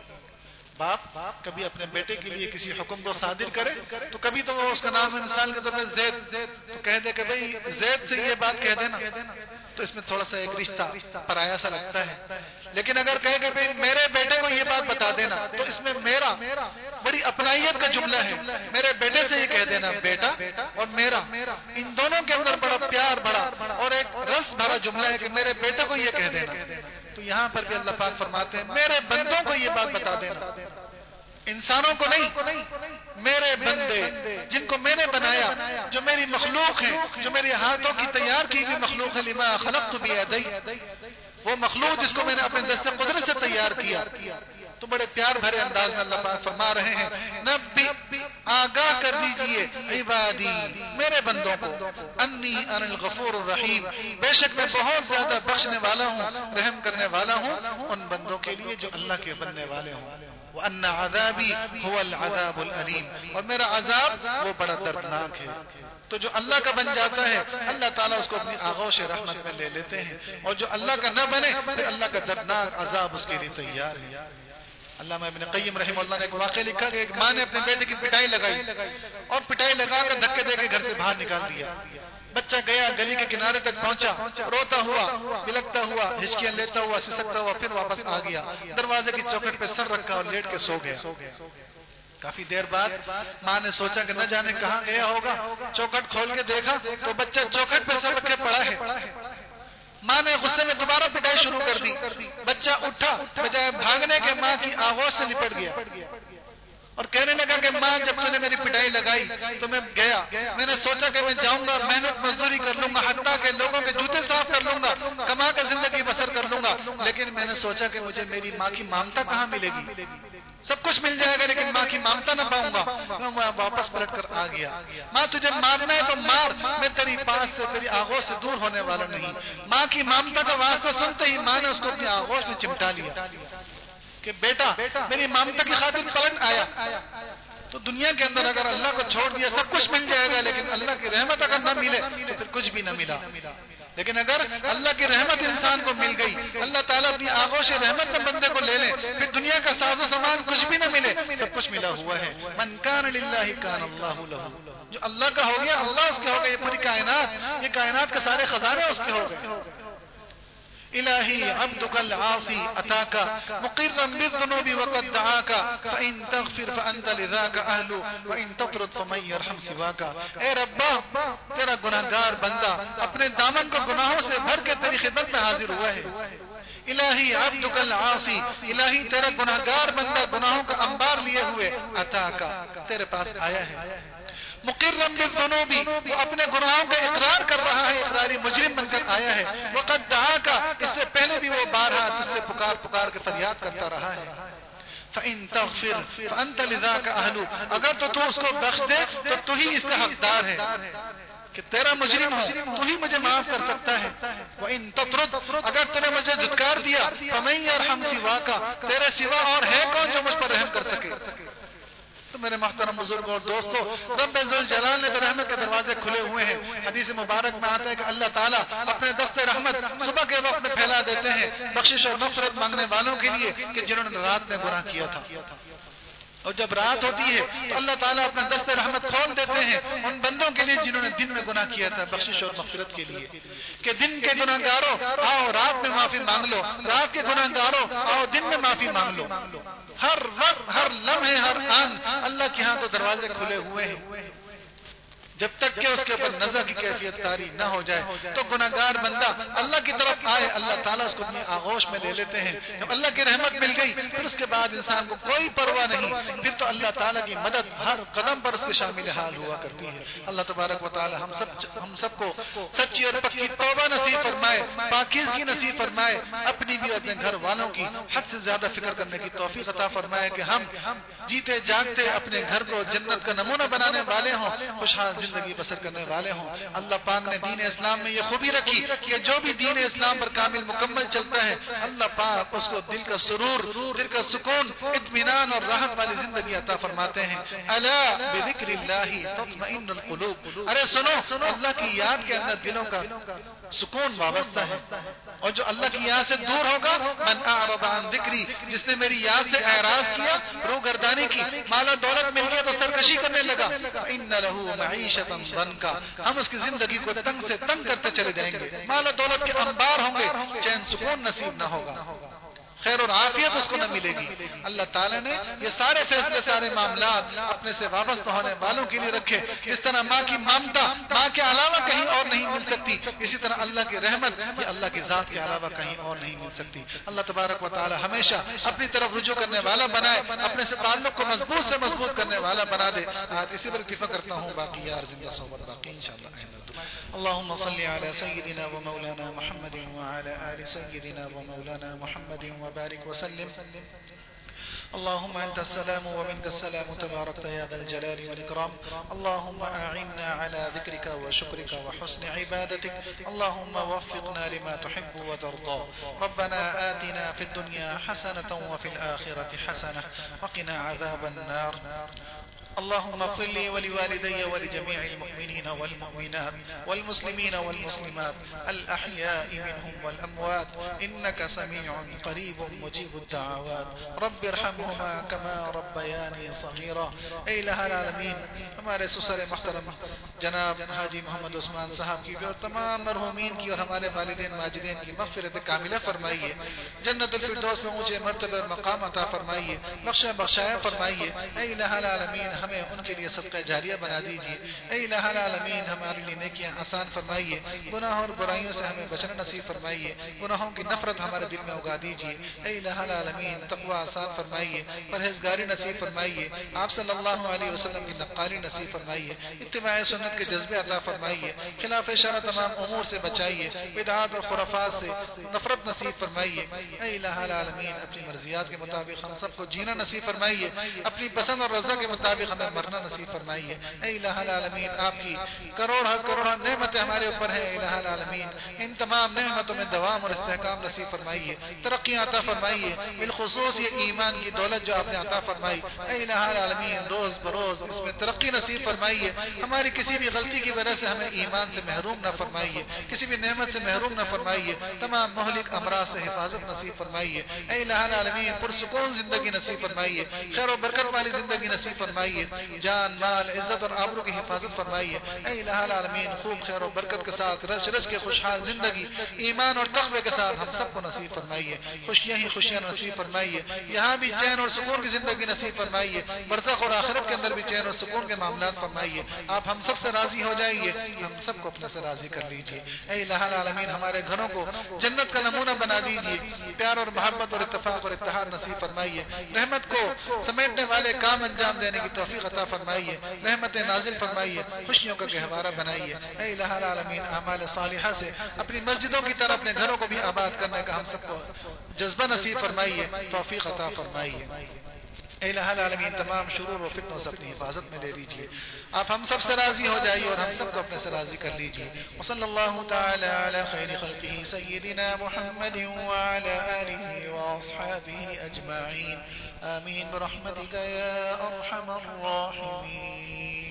باپ کبھی اپنے بیٹے کے لیے کسی حکم کو صادر کرے تو کبھی تو وہ اس کا نام ہے مثال کے طور پر زید، تو کہہ دے کہ بھئی زید سے یہ بات کہہ دینا، تو اس میں تھوڑا سا ایک رشتہ پرایا سا لگتا ہے، لیکن اگر کہے کہ بھئی میرے بیٹے کو یہ بات بتا دینا تو اس میں میرا بڑی اپنائیت کا جملہ ہے، میرے بیٹے سے یہ کہہ دینا بیٹا اور میرا، ان دونوں کے اندر بڑا پیار بڑا اور ایک رس بھرا جملہ ہے کہ میرے بیٹے کو یہ کہہ دینا۔ تو یہاں پر بھی اللہ پاک فرماتے ہیں میرے بندوں کو یہ بات بتا دینا، انسانوں کو نہیں، میرے بندے جن کو میں نے بنایا، جو میری مخلوق ہے، جو میرے ہاتھوں کی تیار کی ہوئی مخلوق ہے، لما خلقت بیدی، وہ مخلوق جس کو میں نے اپنے دست قدرت سے تیار کیا، تو بڑے پیار بھرے انداز میں اللہ پاک فرما رہے ہیں نبی آگاہ کر دیجئے عبادی میرے بندوں کو، انی انا الغفور الرحیم، بے شک میں بہت زیادہ بخشنے والا ہوں، رحم کرنے والا ہوں ان بندوں کے لیے جو اللہ کے بننے والے ہوں۔ وَأَنَّ عَذَابِي هُوَ الْعَذَابُ الْأَلِيمُ، اور میرا عذاب وہ بڑا دردناک ہے۔ تو جو اللہ کا بن جاتا ہے اللہ تعالیٰ اس کو اپنی آغوش رحمت میں لے لیتے ہیں، اور جو اللہ کا نہ بنے پھر اللہ کا دردناک عذاب اس کے لیے تیار ہے۔ علامہ ابن قیم رحمہ اللہ نے ایک واقعہ لکھا کہ ایک ماں نے اپنے بیٹے کی پٹائی لگائی اور پٹائی لگا کر دھکے دے کے گھر سے باہر نکال دیا۔ بچہ گیا گلی کے کنارے تک پہنچا، روتا ہوا، بلکتا ہوا، ہچکیاں لیتا ہوا، سسکتا ہوا، پھر واپس آ گیا، دروازے کی چوکھٹ پہ سر رکھا اور لیٹ کے سو گیا۔ کافی دیر بعد ماں نے سوچا کہ نہ جانے کہاں گیا ہوگا، چوکھٹ کھول کے دیکھا تو بچہ چوکھٹ پہ سر رکھے پڑا ہے۔ ماں نے غصے میں دوبارہ پٹائی شروع کر دی، بچہ اٹھا، بجائے بھاگنے کے ماں کی آغوش سے لپٹ گیا اور کہنے لگا کہ ماں جب تو نے میری پٹائی لگائی تو میں گیا، میں نے سوچا کہ میں جاؤں گا، محنت مزدوری کر لوں گا، حتیٰ کہ لوگوں کے جوتے صاف کر لوں گا، کما کر زندگی بسر کر لوں گا، لیکن میں نے سوچا کہ مجھے میری ماں کی ممتا کہاں ملے گی، سب کچھ مل جائے گا لیکن ماں کی ممتا نہ پاؤں گا، میں واپس پلٹ کر آ گیا۔ ماں تجھے مارنا ہے تو مار، میں تیری پاس سے تیری آغوش سے دور ہونے والا نہیں۔ ماں کی ممتا کا واسطہ سنتے ہی ماں نے اس کو اپنی آغوش میں چمٹا لیا کہ بیٹا میری ممتا کی خاطر پلٹ آیا۔ تو دنیا کے اندر اگر اللہ کو چھوڑ دیا سب کچھ مل جائے گا، لیکن اللہ کی رحمت اگر نہ ملے تو پھر کچھ بھی نہ ملا۔ لیکن اگر اللہ کی رحمت انسان کو مل گئی، اللہ تعالیٰ اپنی آغوش رحمت میں بندے کو لے لیں، پھر دنیا کا ساز و سامان کچھ بھی نہ ملے، سب کچھ ملا ہوا ہے۔ من کان للہ کان اللہ لہ، جو اللہ کا ہو گیا اللہ اس کے ہو گئے، یہ پوری کائنات، یہ کائنات کے سارے خزانے اس کے ہو گئے۔ الہی عبدک العاصی اتاک مقرا بالذنوب وقد دعاک فان تغفر فانت لذاک اہل وان تطرد فمن یرحم سواک۔ اے ربا، تیرا گناہگار بندہ اپنے دامن کو گناہوں سے بھر کے تیری خدمت میں حاضر ہوا ہے۔ الہی عبدک العاصی، الہی تیرا گناہگار بندہ گناہوں کا انبار لیے ہوئے اتاک، تیرے پاس آیا ہے۔ مقرم بالذنوب، وہ اپنے گناہوں کا اقرار کر رہا ہے، اقراری مجرم بن کر آیا ہے۔ وقد دعاک، اس سے پہلے بھی وہ بارہا تجھ سے پکار پکار کے فریاد کرتا رہا ہے۔ فَإِن تَغْفِرْ فَأَنْتَ لِذَاكَ أَهْلُ، اگر تو تو اس کو بخش دے تو تو ہی اس کا حقدار ہے کہ تیرا مجرم ہوں، تو ہی مجھے معاف کر سکتا ہے۔ وَإِن تَطْرُدْ، اگر تو نے مجھے دھتکار دیا، فَمَن يَرْحَمْ سِوَاكَ، تیرے سوا اور ہے کون جو مجھ پر رحم کر سکے۔ تو میرے محترم بزرگوں اور دوستوں، رب ذوالجلال نے رحمت کے دروازے کھلے ہوئے ہیں۔ حدیث مبارک میں آتا ہے کہ اللہ تعالیٰ اپنے دست رحمت صبح کے وقت میں پھیلا دیتے ہیں بخشش اور مغفرت مانگنے والوں کے لیے کہ جنہوں نے رات میں گناہ کیا تھا، اور جب رات ہوتی ہے تو اللہ تعالیٰ اپنے دست رحمت کھول دیتے ہیں ان بندوں کے لیے جنہوں نے دن میں گناہ کیا تھا، بخشش اور مغفرت کے لیے، کہ دن کے گناہ گاروں آؤ رات میں معافی مانگ لو، رات کے گناہ گاروں آؤ دن میں معافی مانگ لو۔ ہر وقت، ہر لمحے، ہر آن اللہ کے ہاں تو دروازے کھلے ہوئے ہیں، جب تک کہ اس کے اوپر نظر کی کیفیت طاری نہ ہو جائے تو گناہگار بندہ اللہ کی طرف آئے، اللہ تعالیٰ اس کو اپنی آغوش میں لے لیتے ہیں۔ جب اللہ کی رحمت مل گئی پھر اس کے بعد انسان کو کوئی پرواہ نہیں، پھر تو اللہ تعالیٰ کی مدد ہر قدم پر اس کے شامل حال ہوا کرتی ہے۔ اللہ تبارک و تعالیٰ ہم سب ہم سب کو سچی اور پکی توبہ نصیب فرمائے، پاکیزگی نصیب فرمائے، اپنی بھی اپنے گھر والوں کی حد سے زیادہ فکر کرنے کی توفیق عطا فرمائے کہ ہم جیتے جاگتے اپنے گھر کو جنت کا نمونہ بنانے والے ہوں، خوشحال زندگی بسر کرنے والے ہوں۔ اللہ پاک نے دین اسلام میں یہ خوبی رکھی کہ جو بھی دین اسلام پر کامل مکمل چلتا ہے اللہ پاک اس کو دل کا سرور، دل کا سکون، اطمینان اور راحت والی زندگی عطا فرماتے ہیں۔ الا بذکر اللہ تطمئن القلوب، ارے سنو، اللہ کی یاد کے اندر دلوں کا سکون وابستہ ہے، اور جو اللہ کی یاد سے دور ہوگا، من اعرض عن ذکری، جس نے میری یاد سے اعراض کیا، روگردانی کی، مال و دولت مل گیا تو سرکشی کرنے لگا، فإن له معیشۃ ضنکا، ہم اس کی زندگی کو تنگ سے تنگ کرتے چلے جائیں گے، مال و دولت کے انبار ہوں گے، چین سکون نصیب نہ ہوگا، خیر اور عافیت اس کو نہ ملے گی۔ اللہ تعالیٰ نے یہ سارے فیصلے، سارے معاملات اپنے سے وابستہ ہونے والوں کے لیے رکھے۔ اس طرح ماں کی ممتا ماں کے علاوہ کہیں اور نہیں مل سکتی، اسی طرح اللہ کی رحمت یہ اللہ کی ذات کے علاوہ کہیں اور نہیں مل سکتی۔ اللہ تبارک و تعالیٰ ہمیشہ اپنی طرف رجوع کرنے والا بنائے، اپنے سے تعلق کو مضبوط سے مضبوط کرنے والا بنا دے۔ آج اسی پر اکتفا کرتا ہوں، باقی یار زندہ صحبت باقی انشاءاللہ اہم۔ اللهم صل على سيدنا ومولانا محمد وعلى آل سيدنا ومولانا محمد وبارك وسلم. اللهم أنت السلام ومنك السلام تباركت يا ذا الجلال والإكرام. اللهم أعنا على ذكرك وشكرك وحسن عبادتك. اللهم وفقنا لما تحب وترضى. ربنا آتنا في الدنيا حسنة وفي الآخرة حسنة وقنا عذاب النار. اللهم اغفر لي ولوالدي ولجميع المؤمنين والمؤمنات والمسلمين والمسلمات الأحياء منهم والأموات إنك سميع قريب مجيب الدعوات. رب ارحمهما كما ربياني صغيرا. اے الہ العالمین، ہمارے سسر محترم جناب حاجی محمد عثمان صاحب کی بھی اور تمام مرحومین کی اور ہمارے والدین ماجدین کی مغفرت کاملہ فرمائیے، جنت الفردوس میں اونچے مرتبہ اور مقام عطا فرمائیے، بخشا بخشایا فرمائیے۔ اے الہ العالمین، ہمیں ان کے لیے صدقہ جاریہ بنا دیجیے۔ اے الہ العالمین، ہمارے لیے نیکیاں آسان فرمائیے، گناہوں اور برائیوں سے ہمیں بچنا نصیب فرمائیے، گناہوں کی نفرت ہمارے دل میں اگا دیجیے۔ اے الہ العالمین، تقوی آسان فرمائیے، پرہیزگاری نصیب فرمائیے، آپ صلی اللہ علیہ وسلم کی نقاری نصیب فرمائیے، اتباع سنت کے جذبے عطا فرمائیے، خلاف شرع تمام امور سے بچائیے، بدعات اور خرافات سے نفرت نصیب فرمائیے۔ اے الہ العالمین، اپنی مرضیات کے مطابق ہم سب کو جینا نصیب فرمائیے، اپنی پسند اور رضا کے مطابق ہمیں مرنا نصیب فرمائیے۔ اے الہ العالمین، آپ کی کروڑ کروڑ نعمتیں ہمارے اوپر ہیں۔ اے الہ العالمین، ان تمام نعمتوں میں دوام اور استحکام نصیب فرمائیے، ترقی عطا فرمائیے، بالخصوص یہ ایمان ایمان کی دولت جو آپ نے عطا فرمائی، اے الہ العالمین روز بروز اس میں ترقی نصیب فرمائیے، ہماری کسی بھی غلطی کی وجہ سے ہمیں ایمان سے محروم نہ فرمائیے، کسی بھی نعمت سے محروم نہ فرمائیے، تمام مہلک امراض سے حفاظت نصیب فرمائیے، اے الہ العالمین پرسکون زندگی نصیب فرمائیے، خیر و برکت والی زندگی نصیب فرمائیے، جان مال عزت اور آبرو کی حفاظت فرمائیے، اے الہ العالمین خوب خیر و برکت کے ساتھ رش رش کے خوشحال زندگی ایمان اور تقوی کے ساتھ ہم سب کو نصیب فرمائیے، خوشیاں ہی خوشیاں نصیب فرمائیے، یہاں بھی چین اور سکون کی زندگی نصیب فرمائیے، برزخ اور آخرت کے اندر بھی چین اور سکون کے معاملات فرمائیے، آپ ہم سب سے راضی ہو جائیے، ہم سب کو اپنے سے راضی کر لیجئے، اے الہ العالمین ہمارے گھروں کو جنت کا نمونہ بنا دیجئے، پیار اور محبت اور اتفاق اور اتحاد نصیب فرمائیے، رحمت کو سمیٹنے والے کام انجام دینے کی توفیق عطا فرمائیے، رحمت نازل فرمائیے، خوشیوں کا گہوارہ بنائیے، اے الہ العالمین اعمال صالحہ سے اپنی مسجدوں کی طرح اپنے گھروں کو بھی آباد کرنے کا ہم سب کو جذبہ نصیب فرمائیے، توفیق عطا فرمائیے، اے الہ العالمین تمام شرور و فتنوں سے اپنی حفاظت میں لے لیجئے، آپ ہم سب سے راضی ہو جائیے اور ہم سب کو اپنے سے راضی کر لیجئے، وصلی اللہ تعالی علی خیر خلقہ سیدنا محمد وعلی آلہ واصحابہ اجمعین، آمین برحمتک یا ارحم الراحمین۔